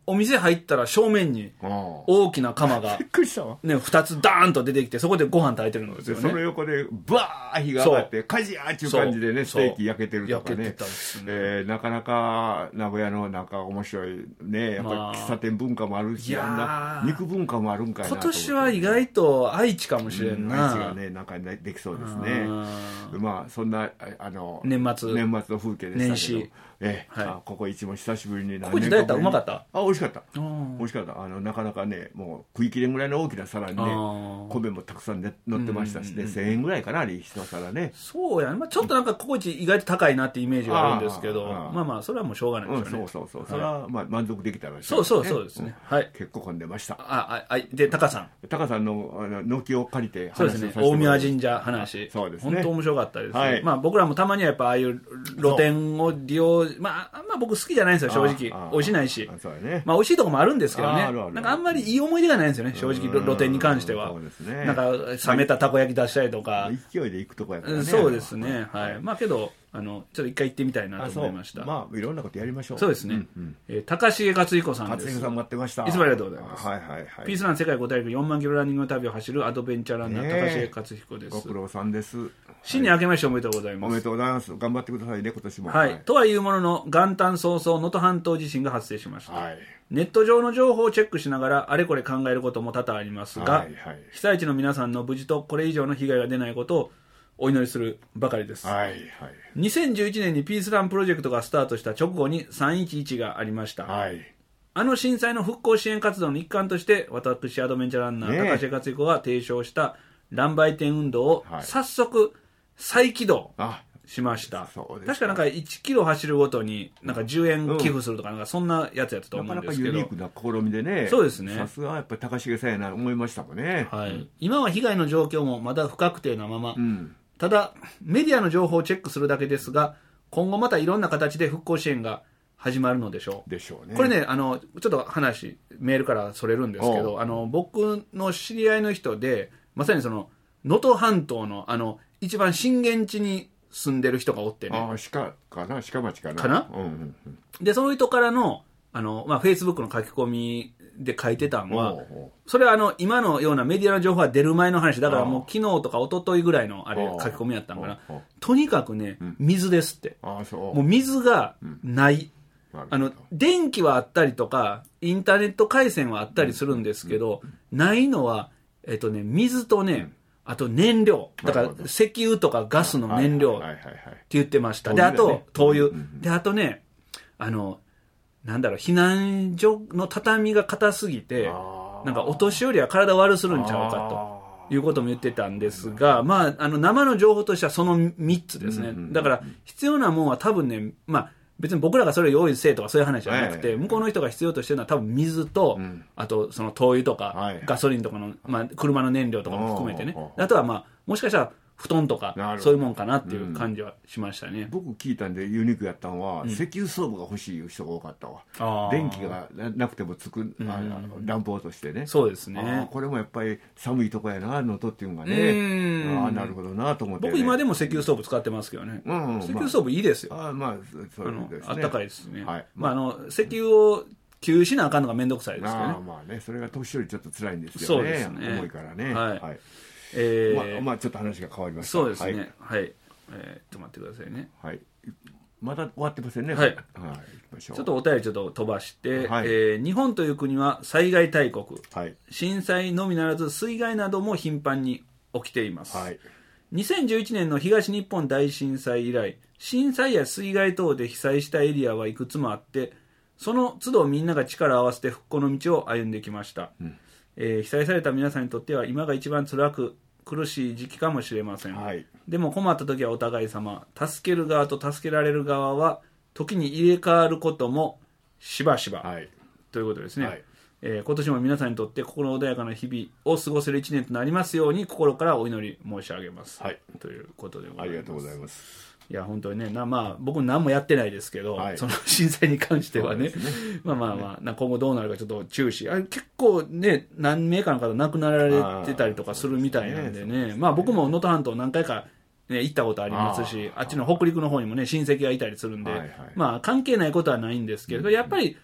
お店入ったら正面に大きな釜が、ね、ふたつダーンと出てきて、そこでご飯炊いてるんですよね。 その横でバーッ火が上がって、火事やーっていう感じでね、ステーキ焼けてるとかね。焼けてたんですね。えー、なかなか名古屋のなんか面白いね、やっぱり喫茶店文化もあるし、あんな肉文化もあるんかいなと。 今年は意外と愛知かもしれんな。 愛知がね、なんかできそうですね。まあ、そんな、あの、 年末。 年末の風景でしたけど。 年始。 ええ、はい、あここ一も久しぶりにここ一どうやった？うまかった？ あ、美味しかった。美味しかった。あのなかなかね、もう食い切れんぐらいの大きな皿にね、米もたくさん、ね、乗ってましたしね、せんえんぐらいかな、一皿ね。 そうやね、まあ、ちょっとなんかココイチ意外と高いなってイメージがあるんですけど、あまあまあそれはもうしょうがないですよね。 うん、そうそうそう、はい、それはまあ満足できたらしい、ね、 そうそうそうですね、うん、はい。 結構混んでました。 ああでタカさんタカさんのあの軒を借りて話をさせてもらいました。そうですね、大宮神社話、 そうですね、 本当面白かったです、はい。まあ僕らもたまにはやっぱああいう露店を利用、まああんま僕好きじゃないんですよ正直。美味しないし、そうやね、まあ美味しいとこもあるんですけどね、あるある、なんかあんまりいい思い出がないんですよね正直。露店に関しては、そうですね、なんか冷めたたこ焼き出したりとか、 勢いで行くとこやからね。 そうですね、はい。まあけどあのちょっと一回行ってみたいなと思いました。 まあいろんなことやりましょう。 そうですね、うんうん、えー、高重克彦さんです。 克彦さん待ってました。 いつもありがとうございます。 はいはいはい。 ピースラン世界ご大陸よんまんキロランニングの旅を走るアドベンチャーランナー、高重克彦です。 ご苦労さんです。 新年明けましておめでとうございます。 おめでとうございます。頑張ってくださいね今年も。 はい、はい、とはいうものの元旦早々能登半島地震が発生しました、 はい。 ネット上の情報をチェックしながらあれこれ考えることも多々ありますが、はいはい、被災地の皆さんの無事とこれ以上の被害が出ないことをお祈りするばかりです、 はいはい、 にせんじゅういちねんにピースランプロジェクトがスタートした直後にさんいちいちがありました、 はい、 あの震災の復興支援活動の一環として私アドベンチャーランナー、ね、高重克彦が提唱した乱売店運動を早速再起動しました、はい、確かなんかいちキロ走るごとになんかじゅうえん寄付するとか、なんかそんなやつやったと思うんですけど、 なかなかユニークな試みでね。 そうですね、 さすがやっぱり高重さんやな思いましたもんね、 はい。うん、今は被害の状況もまだ不確定なまま、うん、ただメディアの情報をチェックするだけですが、今後またいろんな形で復興支援が始まるのでしょう。 でしょうね。 これね、あのちょっと話メールからそれるんですけど、あの僕の知り合いの人でまさにその能登半島のあの一番震源地に住んでる人がおってね。 ああ、鹿かな、鹿町かな。 かな、うんうんうん、でその人からのあの、まあ、フェイスブックの書き込みで書いてたのは、おうおう、それはあの今のようなメディアの情報が出る前の話だから、もう昨日とか一昨日ぐらいのあれ書き込みやったんかな。とにかくね、うん、水ですって。 ああ、そう。 もう水がない、うん、あの電気はあったりとかインターネット回線はあったりするんですけど、うんうん、ないのは、えっとね、水とね、うん、あと燃料だから石油とかガスの燃料って言ってました。であと灯油で、あとね、あのなんだろう、避難所の畳が硬すぎてなんかお年寄りは体悪するんちゃうかということも言ってたんですが、まあ、あの生の情報としてはそのみっつですね。だから必要なもんは多分ね、まあ別に僕らがそれを用意せえとかそういう話じゃなくて、向こうの人が必要としてるのは多分水と、うん、あとその灯油とか、はい、ガソリンとかの、まあ、車の燃料とかも含めてね、あとはまあもしかしたら布団とかそういうもんかなっていう感じはしましたね、うん、 僕聞いたんでユニークやったのは、うん、石油ストーブが欲しい人が多かったわ。電気がなくてもつく、うん、あ暖房としてね。 そうですね。 これもやっぱり寒いとこやな、能登っていうのがね。ああ、なるほどなと思って、ね、 僕今でも石油ストーブ使ってますけどね、うんうん、石油ストーブいいですよ。 あ、まあ、そうですね、 あったかいですね、はい。まあ、あの石油を給油しなあかんのがめんどくさいですけどね。 あ、まあね、それが年寄りちょっと辛いんですよね。 そうですね、 重いからね、 はい、 はい。 えーまあ、まあちょっと話が変わりました。 そうですね、はい、はい。えー、ちょっと待ってくださいね。 はい。まだ終わってませんね。 はい。はい、 行きましょう。 ちょっとお便りちょっと飛ばして、 はい、 えー、日本という国は災害大国、 はい、 震災のみならず水害なども頻繁に起きています。 はい、 にせんじゅういちねんの東日本大震災以来、震災や水害等で被災したエリアはいくつもあって、その都度みんなが力を合わせて復興の道を歩んできました。うん、えー、被災された皆さんにとっては今が一番辛く苦しい時期かもしれません、はい、でも困った時はお互い様、助ける側と助けられる側は時に入れ替わることもしばしば、はい、ということですね、はい。えー、今年も皆さんにとって心穏やかな日々を過ごせる一年となりますように心からお祈り申し上げます、はい、ということでございます。 ありがとうございます。 いや本当にね、な、まあ、僕何もやってないですけど、はい、その震災に関しては ね, ねまあまあまあ、ね、今後どうなるかちょっと注視。あれ結構ね、何名かの方亡くなられてたりとかするみたいなんで ね, でねまあ僕も能登半島何回か、ね、行ったことありますし、 あ, あっちの北陸の方にもね親戚がいたりするんで、はいはい、まあ関係ないことはないんですけれど、うん、やっぱり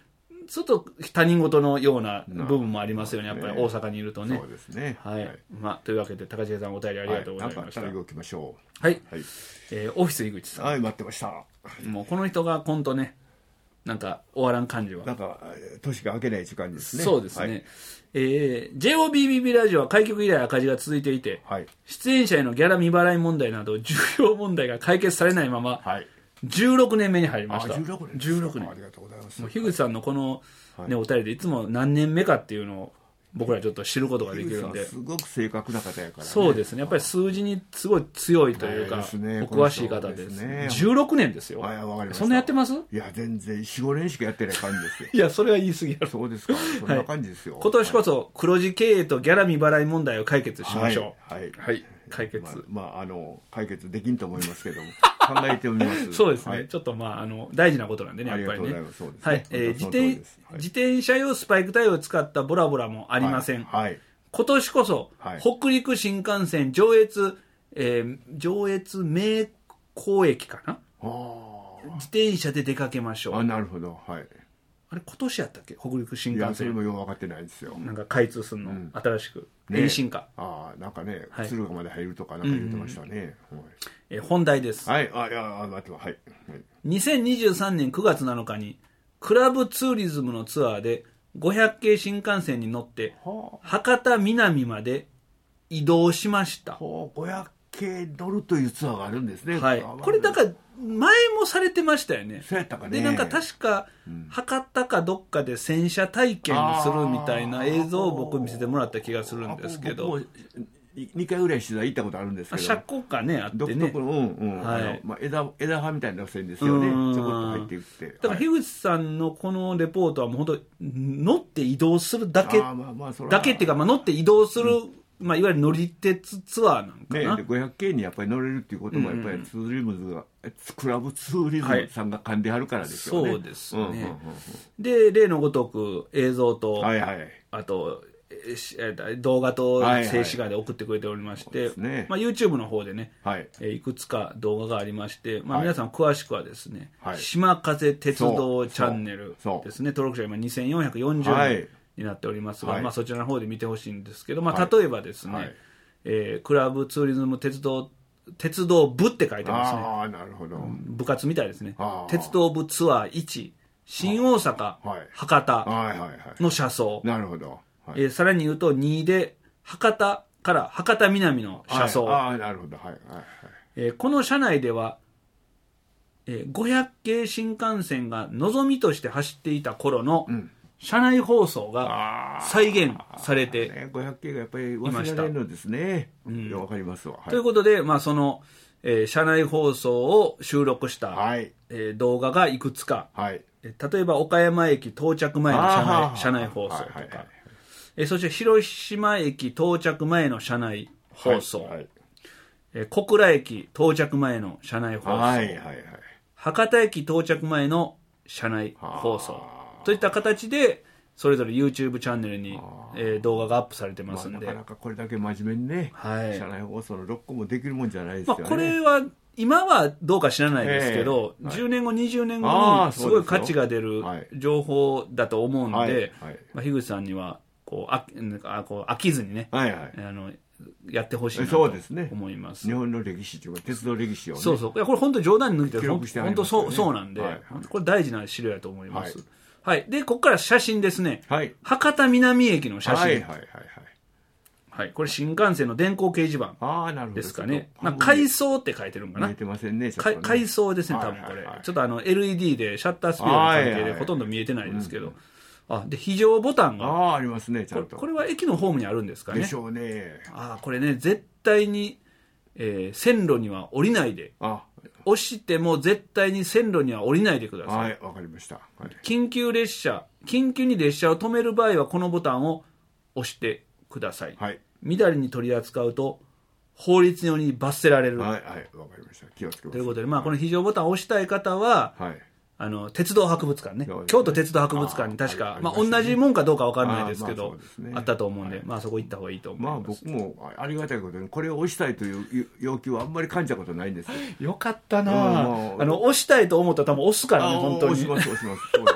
ちょっと他人事のような部分もありますよね、やっぱり大阪にいるとね。 そうですね。 はい。はい、まあ、というわけで、高重さんお便りありがとうございました。はい、なんかあったら動きましょう。はい。はい、えー、オフィス井口さん。 はい、待ってました。 もうこの人が今度ね、なんか終わらん感じは。 なんか、年が明けない時間ですね。 そうですね。はい、えー、ジェイオービービービー ラジオは開局以来赤字が続いていて、はい、出演者へのギャラ未払い問題など重要問題が解決されないまま、はい、じゅうろくねんめに入りました。 じゅうろくねん。 じゅうろくねん。 ありがとうございます。 もう樋口さんのこの、ね、はい、お便りでいつも何年目かっていうのを僕らちょっと知ることができるんで。 すごく正確な方やからね。 そうですね。やっぱり数字にすごい強いというか、ね、お詳しい方です。ですね、じゅうろくねんですよ。 はい、わかりました。 そんなやってます？いや、全然よん、ごねんしかやってない感じですよ。 いや、それは言い過ぎやろ。 そうですか。そんな感じですよ。 はい、今年こそ黒字経営とギャラ未払い問題を解決しましょう。 はい。はい。 はい、解決。 まあ、まあ、あの、解決できんと思いますけども。考えてみます。 そうですね、はい、ちょっとまああの大事なことなんでね、やっぱりね。はい、えー、自転自転車用スパイクタイヤを使ったボラボラもありません。はいはい、今年こそ、はい、北陸新幹線上越、えー、上越名港駅かな。自転車で出かけましょう。 あ、なるほど。はい。 あれ今年やったっけ、北陸新幹線。いや、 それもよく分かってないんですよ。 なんか開通するの、うん、新しく延伸化、ね、 ああ、なんかね、はい、敦賀まで入るとかなんか言ってましたね。うんうん、 え本題です。 はい、あ、いや、待って、はい、はい。 にせんにじゅうさんねんくがつなのかにクラブツーリズムのツアーでごひゃく系新幹線に乗って、はあ、博多南まで移動しました。はあ、 ごひゃく系乗るというツアーがあるんですね。 はい。これだから前もされてましたよね。 そうやったかね。 で、なんか確か、うん、博多かどっかで洗車体験するみたいな映像を僕見せてもらった気がするんですけど。 にかいぐらい取材行ったことあるんですけど、 車庫がねあってね、 独特の、うんうん、はい、あのまあ、枝枝葉みたいな路線ですよね。ちょこっと入っていって、 だから樋口さんのこのレポートはもう本当乗って移動するだけ、あ、まあまあ、だけっていうか、まあ、乗って移動する、うん、まあ、いわゆる乗り鉄ツアーなんかな、 ね、ごひゃく系にやっぱり乗れるっていうこともやっぱりツーリズムが、うん、クラブツーリズムさんが噛んではるからですよね。 そうですね、うんうんうんうん、で例のごとく映像と、はいはい、あと動画と静止画で送ってくれておりまして、はいはいね、まあ、YouTube の方でね、はい、えー、いくつか動画がありまして、まあ、皆さん詳しくはですね、はい、島風鉄道チャンネルですね、登録者今にせんよんひゃくよんじゅうにんになっておりますが、はい、まあ、そちらの方で見てほしいんですけど、まあ、例えばですね、はい、えー、クラブツーリズム鉄道鉄道部って書いてますね。 あ、なるほど。 部活みたいですね。鉄道部ツアーいち、新大阪、はい、博多の車窓。 なるほど。 はい、えー、さらに言うとにで博多から博多南の車窓、 はい、ああ、なるほど、はいはいはい、 えー、この車内では、えー、ごひゃく系新幹線がのぞみとして走っていた頃の車内放送が再現されていました。 ね、ごひゃく系がやっぱり忘れられるのですね。うん、わかりますわ、はい、 ということで、まあ、その、えー、車内放送を収録した、はい、えー、動画がいくつか、はい、えー、例えば岡山駅到着前の車内、車内放送とか、はいはいはい、えそして広島駅到着前の車内放送、はいはい、え小倉駅到着前の車内放送、はいはいはい、博多駅到着前の車内放送といった形でそれぞれ YouTube チャンネルに、えー、動画がアップされてますんで、 まあ、なかなかこれだけ真面目にね、はい、車内放送のろっこもできるもんじゃないですよね。 まあ、これは今はどうか知らないですけど、えーはい、じゅうねんごにじゅうねんごにすごい価値が出る情報だと思うんで、はいはい、まあ、樋口さんにはこうあなんかこう飽きずにね、はいはい、あのやってほしいなと思います。 日本の歴史というか鉄道歴史をね、 そうそう、いやこれ本当冗談抜いて本当そうそうなんで、はいはい、これ大事な資料だと思います。はい、はい、でここから写真ですね。はい、博多南駅の写真。はいはいはいはい。はい、これ新幹線の電光掲示板ですかね。まあ、回送って書いてるんかな。 見えてませんね。 回送ですね、多分これ、はいはいはい。ちょっとあの エルイーディー でシャッタースピードの関係でほとんど見えてないですけど。あ、で非常ボタンがあ, ありますね、ちゃんと。 これ、これは駅のホームにあるんですかね。 でしょうね。 あ、これね、絶対に、えー、線路には降りないで。あ、押しても絶対に線路には降りないでください。 はい、わかりました、はい。 緊急列車、緊急に列車を止める場合はこのボタンを押してください。はい。みだりに取り扱うと法律により罰せられる。 はいはい、わかりました。気をつけます。 ということで、まあこの非常ボタンを押したい方は、はい。あの鉄道博物館ね、京都鉄道博物館に確か、あまあ、同じもんかどうか分からないですけど、 あ,、まあね、あったと思うんで、はい、まあ、そこ行った方がいいと思います。 まあ、僕もありがたいことにこれを押したいという要求はあんまり感じたことないんですよ。 よかったな、うん、あの押したいと思ったら多分押すからね、本当に。 押します押します、そうですよ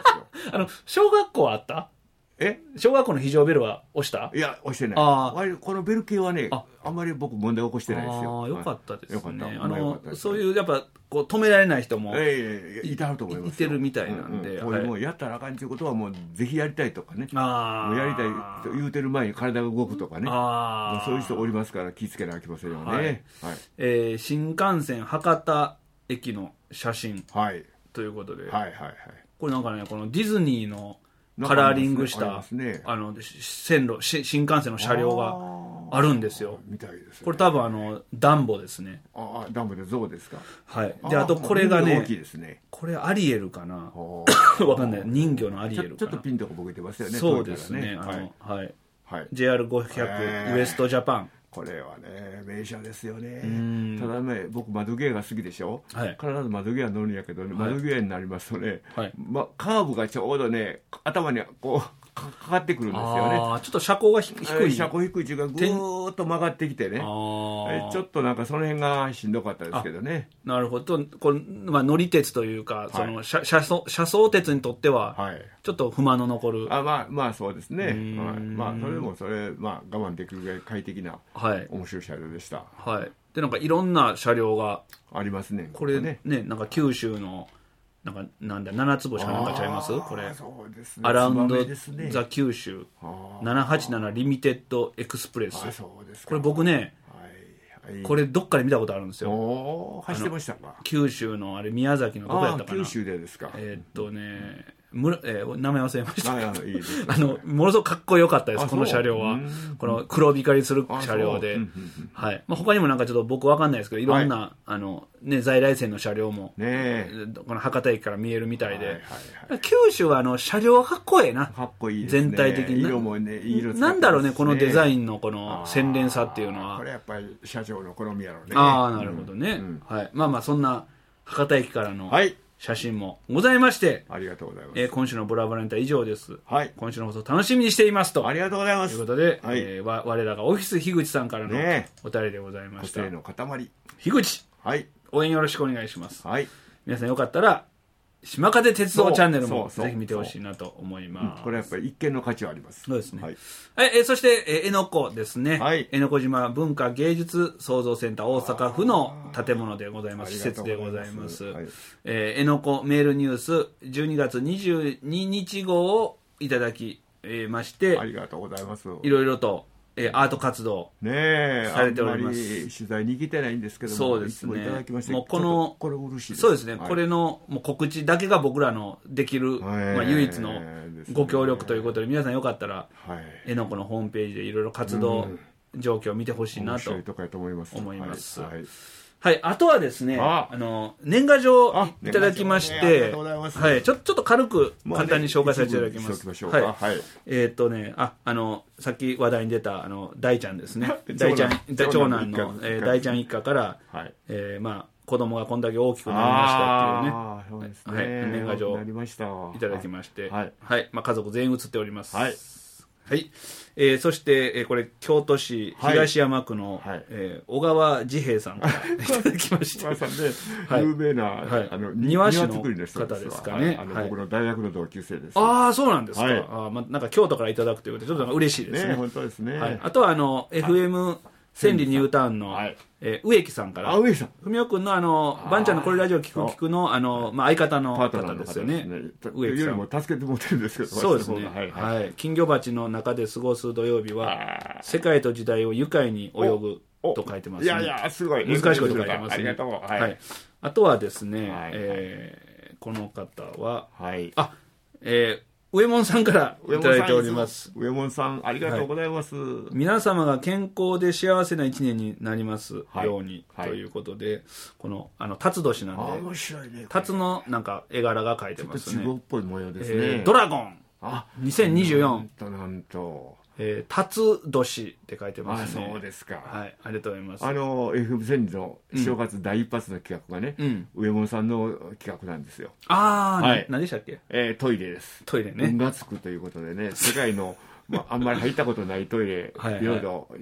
あの、小学校はあった？ え小学校の非常ベルは押した？ いや、押してない。あこのベル系はね、あ, あんまり僕問題起こしてないですよ。 ああ、よかったですね。よかった。あの、 そういう、やっぱ、こう、止められない人も、 ええ、いてはると思います。 いてるみたいなんで。 うんうん、こういうもうやったらあかんということは、もうぜひやりたいとかね。あもうやりたいと言うてる前に体が動くとかね。あそういう人おりますから気ぃつけなきゃいけませんよね。はい。はい、 えー、新幹線博多駅の写真。はい。ということで。はいはいはい。これなんかね、このディズニーの、カラーリングした、あね、あの線路新幹線の車両があるんですよ。みたいですね。これ多分あのダンボですね。 ああ、ダンボで象ですか。 はい。であとこれがね、 大きいですね。 これアリエルかな。わかんない。人魚のアリエルかな。 ちょっとピンとこボケてますよね。 そうですね。あのはい。はい。ジェイアールごひゃく ウエストジャパン。 これはね名車ですよね。ただね僕窓ギアが好きでしょ、はい、必ず窓ギア乗るんやけど、ね、窓ギアになりますとね、はいま、カーブがちょうどね頭にこうかかってくるんですよね。 あちょっと車高が低い、 車高低いっていうかぐーっと曲がってきてね、あちょっとなんかその辺がしんどかったですけどね。 なるほど。これ、まあ、乗り鉄というか、はい、その 車, 車, 車窓鉄にとってはちょっと不満の残る、 はい、あまあまあそうですね、はい、まあそれでもそれ、まあ、我慢できるぐらい快適な、はい、面白い車両でした。 はい。でなんかいろんな車両がありますね。 これね、ねなんか九州のなんかなんだ七つ星かなんかちゃいます？これそうです、ね、 アラウンドザ九州ななはちななリミテッドエクスプレス。そうですか。これ僕ね、はいはい、これどっかで見たことあるんですよ。 お走ってましたか。 九州のあれ宮崎のどこやったかな。 九州でですか。 えー、っとねむえー、名前忘れました。 あ, いいですね、 あのものすごくかっこよかったですこの車両は。この黒光りする車両で、はいまあ、他にもなんかちょっと僕わかんないですけどいろんな、はい、あのね、在来線の車両も、ね、この博多駅から見えるみたいで、はいはいはい、九州はあの車両はかっこええな。 かっこいいですね。 全体的に色もねいい色使ってますね。 なんだろうねこのデザインのこの洗練さっていうのは。 これやっぱり社長の好みやろうね。 ああなるほどね、うんはい、まあまあそんな博多駅からの、はい写真もございまして、 ありがとうございます。 えー、今週のブラバレンタ以上です。はい。今週の放送楽しみにしていますと。 ありがとうございます。 ということで、はいえー、わ我らがオフィス樋口さんからのお便りでございました。 個性の塊。 樋口。 はい。 応援よろしくお願いします。 はい。 皆さんよかったら、島風鉄道チャンネルもぜひ見てほしいなと思います。 これやっぱり一見の価値はあります。 そうですね。はい。えー、そして、えー、江ノ湖ですね。はい。江ノ湖島文化芸術創造センター大阪府の建物でございます。施設でございます。はい、えー、江ノ湖メールニュースじゅうにがつにじゅうににち号をいただきまして、 ありがとうございます。 いろいろと、えー、アート活動されております。 ね、取材に行けてないんですけども、 そうですね。 いつもいただきました。 もうこのこれ嬉しいです。 そうですね。はい、これのもう告知だけが僕らのできる、まあ、唯一のご協力ということで、皆さんよかったら、はい、江ノ湖のホームページでいろいろ活動状況を見てほしいなと思います。はいはいはい、あとはですね、あ, あの年賀状いただきまして、はい、ちょちょっと軽く簡単に紹介させていただきます。はい、はい、えー、っとね、あ、あのさっき話題に出たあの大ちゃんですね。大ちゃん、長男の、えー、大ちゃん一家から、はい、えー、まあ子供がこんだけ大きくなりましたっていうね、そうですね、はい、年賀状いただきまして、はい、はい、まあ家族全員写っております。はい。はい、えー、そして、えー、これ京都市東山区の、はいえー、小川治平さんからいただきまして、 はい、有名な、はい、あの庭師の方ですかね。 はい、あの僕の大学の同級生です。 ああそうなんですか。はい、あまなんか京都からいただくということでちょっと嬉しいですね。 ね本当ですね。 はい、あとはあの エフエム千里ニュータウンの、はいえー、植木さんから、 植木さん、 文雄君のあのばんちゃんのこれラジオ聞く聞くのあのまあ相方の方ですよね。 植木さんも助けてもらってるんですけど、 そうですね。はいはい。金魚鉢の中で過ごす土曜日は世界と時代を愉快に泳ぐと書いてますね。 いやいやすごい難しいこと書いてますね。 ありがとう。はい。 はい、あとはですね、はいえー、この方は、はい、あえー上門さんからいただいております。 上門さんありがとうございます、はい、 皆様が健康で幸せな一年になりますように、はい、ということで、このあの辰年なんで面白いね。 辰のなんか絵柄が描いてますね。 ちょっと地獄っぽい模様ですね。 えー、ドラゴンあにせんにじゅうよんなんとなんとえー、辰年って書いてますね。 あそうですか。 はい、ありがとうございます。 あの エフエム 千里の正月第一発の企画がね、うん、上門さんの企画なんですよ。 ああ、はい、何でしたっけ？ えー、トイレです。 トイレね。 運がつくということでね、世界のまああんまり入ったことないトイレ、はい、いろいろ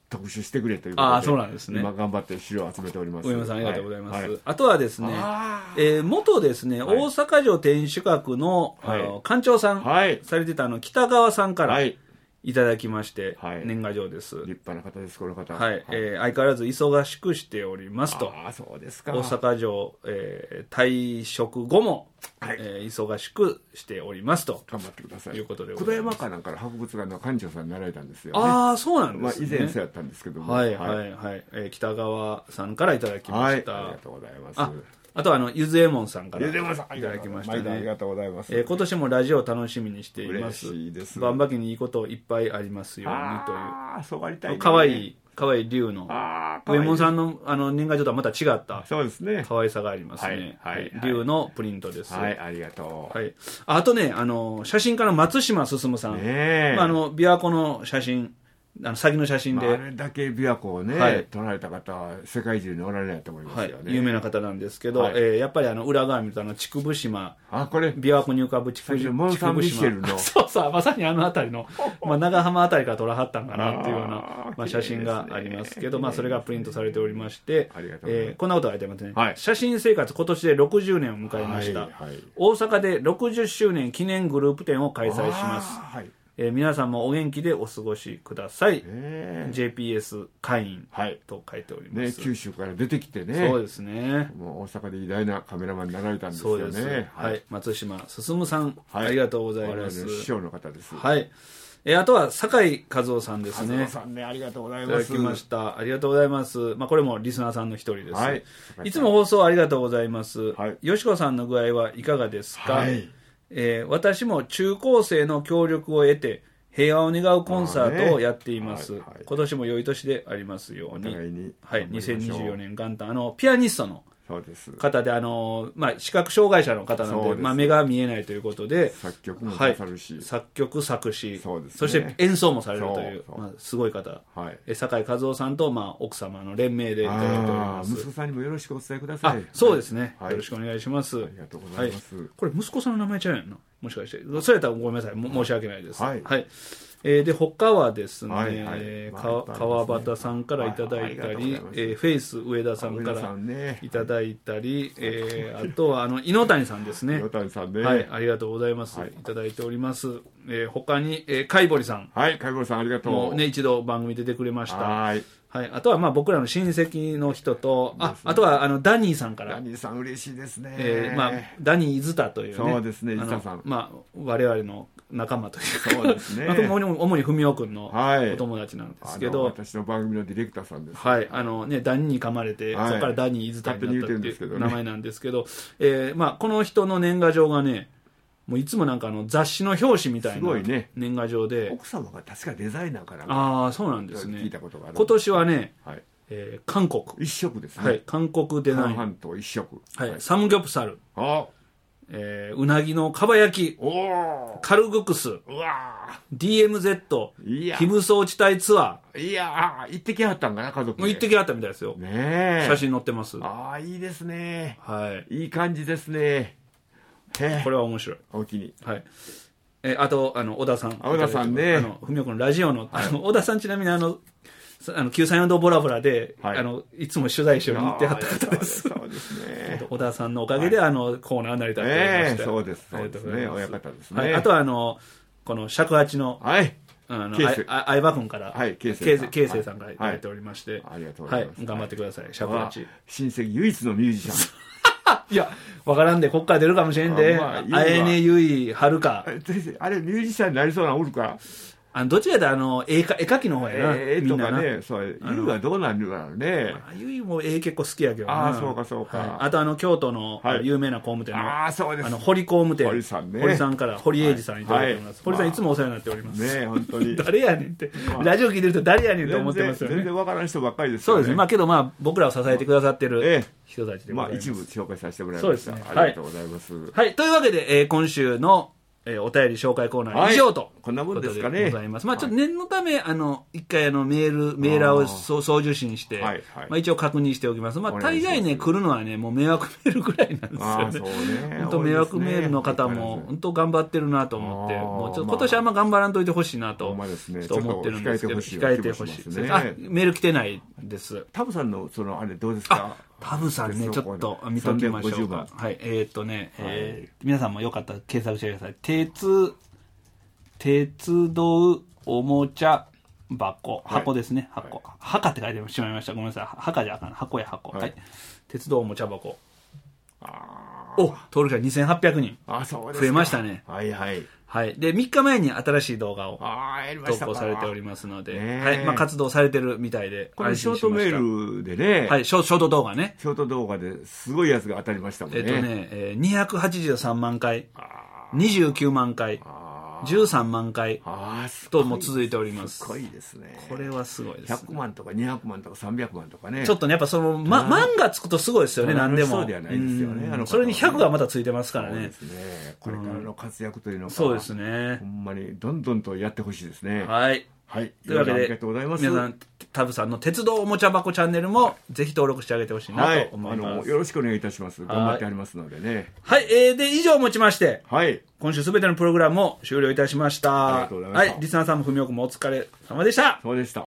特集してくれということで、 あ、そうなんですね、 今頑張って資料を集めております。 上山さんありがとうございます。はい、あとはですね、えー、元ですね、はい、大阪城天守閣の、はい、あの館長さん、はい、されてたあの北川さんから、はい、いただきまして、はい、年賀状です。 立派な方です、この方。 はい、はい、えー、相変わらず忙しくしておりますと。 あ、そうですか。 大阪城、えー、退職後も、はい、えー、忙しくしておりますと。 頑張ってください。 いうことでございます。久山かなんかの博物館の館長さんになられたんですよね。 ああ、そうなんですね。 まあ、以前そうやったんですけども。 はいはいはい。はい、えー、北川さんからいただきました。 はい、ありがとうございます。 ああとはあのゆずえもんさんからいただきましたね。ありがとうございます。 えー、今年もラジオを楽しみにしています。 嬉しいです。 万馬家にいいこといっぱいありますようにという。 ああ、そうありたいね。 かわいいかわいい龍の上門さんのあの年賀状とはまた違ったそうですね。 可愛さがありますね。はいはい。龍のプリントです。 はい、ありがとう。 はい。あとね、あの写真家の松島進さん、ね、まああの琵琶湖の写真。あの先の写真で、まあ、 あれだけ琵琶湖をね、はい、撮られた方は世界中におられないと思いますよね、 はい、有名な方なんですけど、はい、えー、やっぱりあの裏側見るとあの竹生島、 あ、これ琵琶湖に浮かぶ竹生島、そうそうまさにあの辺りの、まあ、長浜辺りから撮らはったんかなっていうようなまあ、写真がありますけど、まあ、それがプリントされておりまして、えー、こんなことが書いてますね、はい、写真生活今年でろくじゅうねんを迎えました、はいはい、大阪でろくじゅっしゅうねん記念グループ展を開催します。はい、えー、皆さんもお元気でお過ごしください。ジェーピーエス 会員と書いております、 ね、九州から出てきてね、 そうですね、 もう大阪で偉大なカメラマンになられたんですよね。そうです、 はいはい、松島進さん、はい、ありがとうございます。 師匠の方です。 はい、えー、あとは酒井和夫さんですね。 和夫さんね、ありがとうございます。 いただきました。ありがとうございます。まあ、これもリスナーさんの一人です。はい、いつも放送ありがとうございます。はい、よしこさんの具合はいかがですか。はい、えー、私も中高生の協力を得て平和を願うコンサートをやっています、ね、はいはい、今年も良い年でありますように。にはい、にせんにじゅうよねん元旦、あのピアニストの方で、あの、まあ、視覚障害者の方なの で, で、まあ、目が見えないということで作曲もなさるし、 はい、作曲作詞 そ,、ね、そして演奏もされるという、まあ、すごい方、はい、酒井和夫さんと、まあ、奥様の連名でいただいております。 息子さんにもよろしくお伝えください。 そうですね、はい、よろしくお願いします。 ありがとうございます、はい、 これ息子さんの名前ちゃうやんな、もしかして。それやったらごめんなさい、申し訳ないです。はい、はい、えー、で他はですね、はいはい、か川端さんからいただいたり、はい、えー、フェイス上田さんからいただいたり、ね、えー、あとはあの猪谷さんですね。 猪谷さんね、 はい、ありがとうございます。はい、いただいております。えー、他に、えー、貝堀さん、 はい、貝堀さんありがとう。 もうね、一度番組出てくれました。はい。はい、あとはまあ僕らの親戚の人と、あ、あとはあのダニーさんから。 ダニーさん嬉しいですね。 えー、まあダニー伊豆田というね。 そうですね、伊豆田さん。 まあ我々の仲間というか、 そうですね。まあ、 主に文雄君のお友達なんですけど、 はい、私の番組のディレクターさんです。 はい、あのね、ダニに噛まれて、はい、そこからダニ伊豆田になったっていう名前なんですけど、えー、まあこの人の年賀状がね、もういつもなんかあの雑誌の表紙みたいな年賀状で、 ね、奥様が確かデザイナーからああそうなんですね。 聞いたことがある。 今年はね、はい、えー、韓国一色ですね。 はい、韓国デザイン。 韓半島一色。 はい、サムギョプサル。あ、えー、うなぎのかば焼き。おカルグクス。うわ ディーエムゼット。いや。非武装地帯ツアー。いやー、行ってきはったんかな、家族で。 もう行ってきはったみたいですよ。ねえ。写真載ってます。 ああ、いいですね。 はい。 いい感じですね。 これは面白い。 お気に。 はい。えー、あと、あの、小田さん。 小田さんね。 あの、文雄君のラジオの、あの、小田さんちなみにあの、あの、きゅうさんよんどボラボラで、はい、あの、いつも取材しに行ってはった方です。 そうですね。 小田さんのおかげで、はい、あの、コーナーになりたいと思いました。 えー、そうです。そうですね。親方ですね。 はい。あとは、あの、この尺八の、はい。あの、相葉君から、はい、慶生さんからいただいておりまして、 ありがとうございます。 はい。頑張ってください、尺八。 親戚唯一のミュージシャン。 いや、わからんで、こっから出るかもしれんで、あえねゆいはるか。 あれ、ミュージシャンになりそうなのおるか。 あのどっちかであの絵描きの方やな、 絵とかね、そう、ゆいはどうなんだろうね。 ゆいも絵結構好きやけどな。 ああ、そうかそうか。 あとあの京都の有名な工務店の、 ああ、そうです。あの堀工務店、 堀さんね。 堀さんから堀英二さんにいただいております。堀さんいつもお世話になっております。 ね、本当に。 誰やねんって、ラジオ聞いてると誰やねんと思ってますよね。 全然わからん人ばっかりですそうですね。まあけどまあ僕らを支えてくださってる人たちでございます。 まあ一部紹介させてもらいました。ありがとうございます。 はい。というわけで今週のお便り紹介コーナー以上とこんなもんですかね。 ございます。まあちょっと念のため、あの、一回あの、メール、メーラーを送送受信して、はいはい、まあ一応確認しておきます。まあ大概ね、来るのはね、もう迷惑メールぐらいなんですよね。あそうね。本当迷惑メールの方も、本当頑張ってるなと思って、もうちょっと今年あんま頑張らんといてほしいなと、まあね、ちょっと思ってるんですけど、控えてほしいですね。あ、メール来てないです。 タブさんの、その、あれどうですか？ タブさんね、ちょっと見ときましょうか。はい、えー、っとね、はい、えー、皆さんもよかったら検索してください。鉄、鉄道おもちゃ箱、箱ですね、はい、箱。墓って書いてしまいました。ごめんなさい。墓じゃあかん。箱や箱。はい。はい、鉄道おもちゃ箱。あお、登録者にせんはっぴゃくにん。あ、そうですか。増えましたね。 はいはい。 はい。で、みっかまえに新しい動画を投稿されておりますので、はい。まあ、活動されてるみたいで、 これショートメールでね、 はい、ショ、ショート動画ね。 ショート動画ですごいやつが当たりましたもんね。 えっとね、えー、にひゃくはちじゅうさんまんかい、にじゅうきゅうまんかい、じゅうさんまんかいとも続いております。 すごいですね。 これはすごいです、ね。 ひゃくまんとかにひゃくまんとかさんびゃくまんとかね。 ちょっとね、やっぱその、ま、万がつくとすごいですよね、何でも。 そうではないですよね。 うん、それにひゃくがまたついてますからね。そうですね。これからの活躍というのが、 そうですね。 ほんまにどんどんとやってほしいですね。 はい。はい。というわけで、ありがとうございます。皆さん、タブさんの鉄道おもちゃ箱チャンネルもぜひ登録してあげてほしいなと思います。はい、あの、 よろしくお願いいたします。頑張ってありますのでね。 はい。えー、で、以上をもちまして、 はい。 今週すべてのプログラムを終了いたしました。 ありがとうございました。 はい。リスナーさんも文雄君もお疲れ様でした。 そうでした。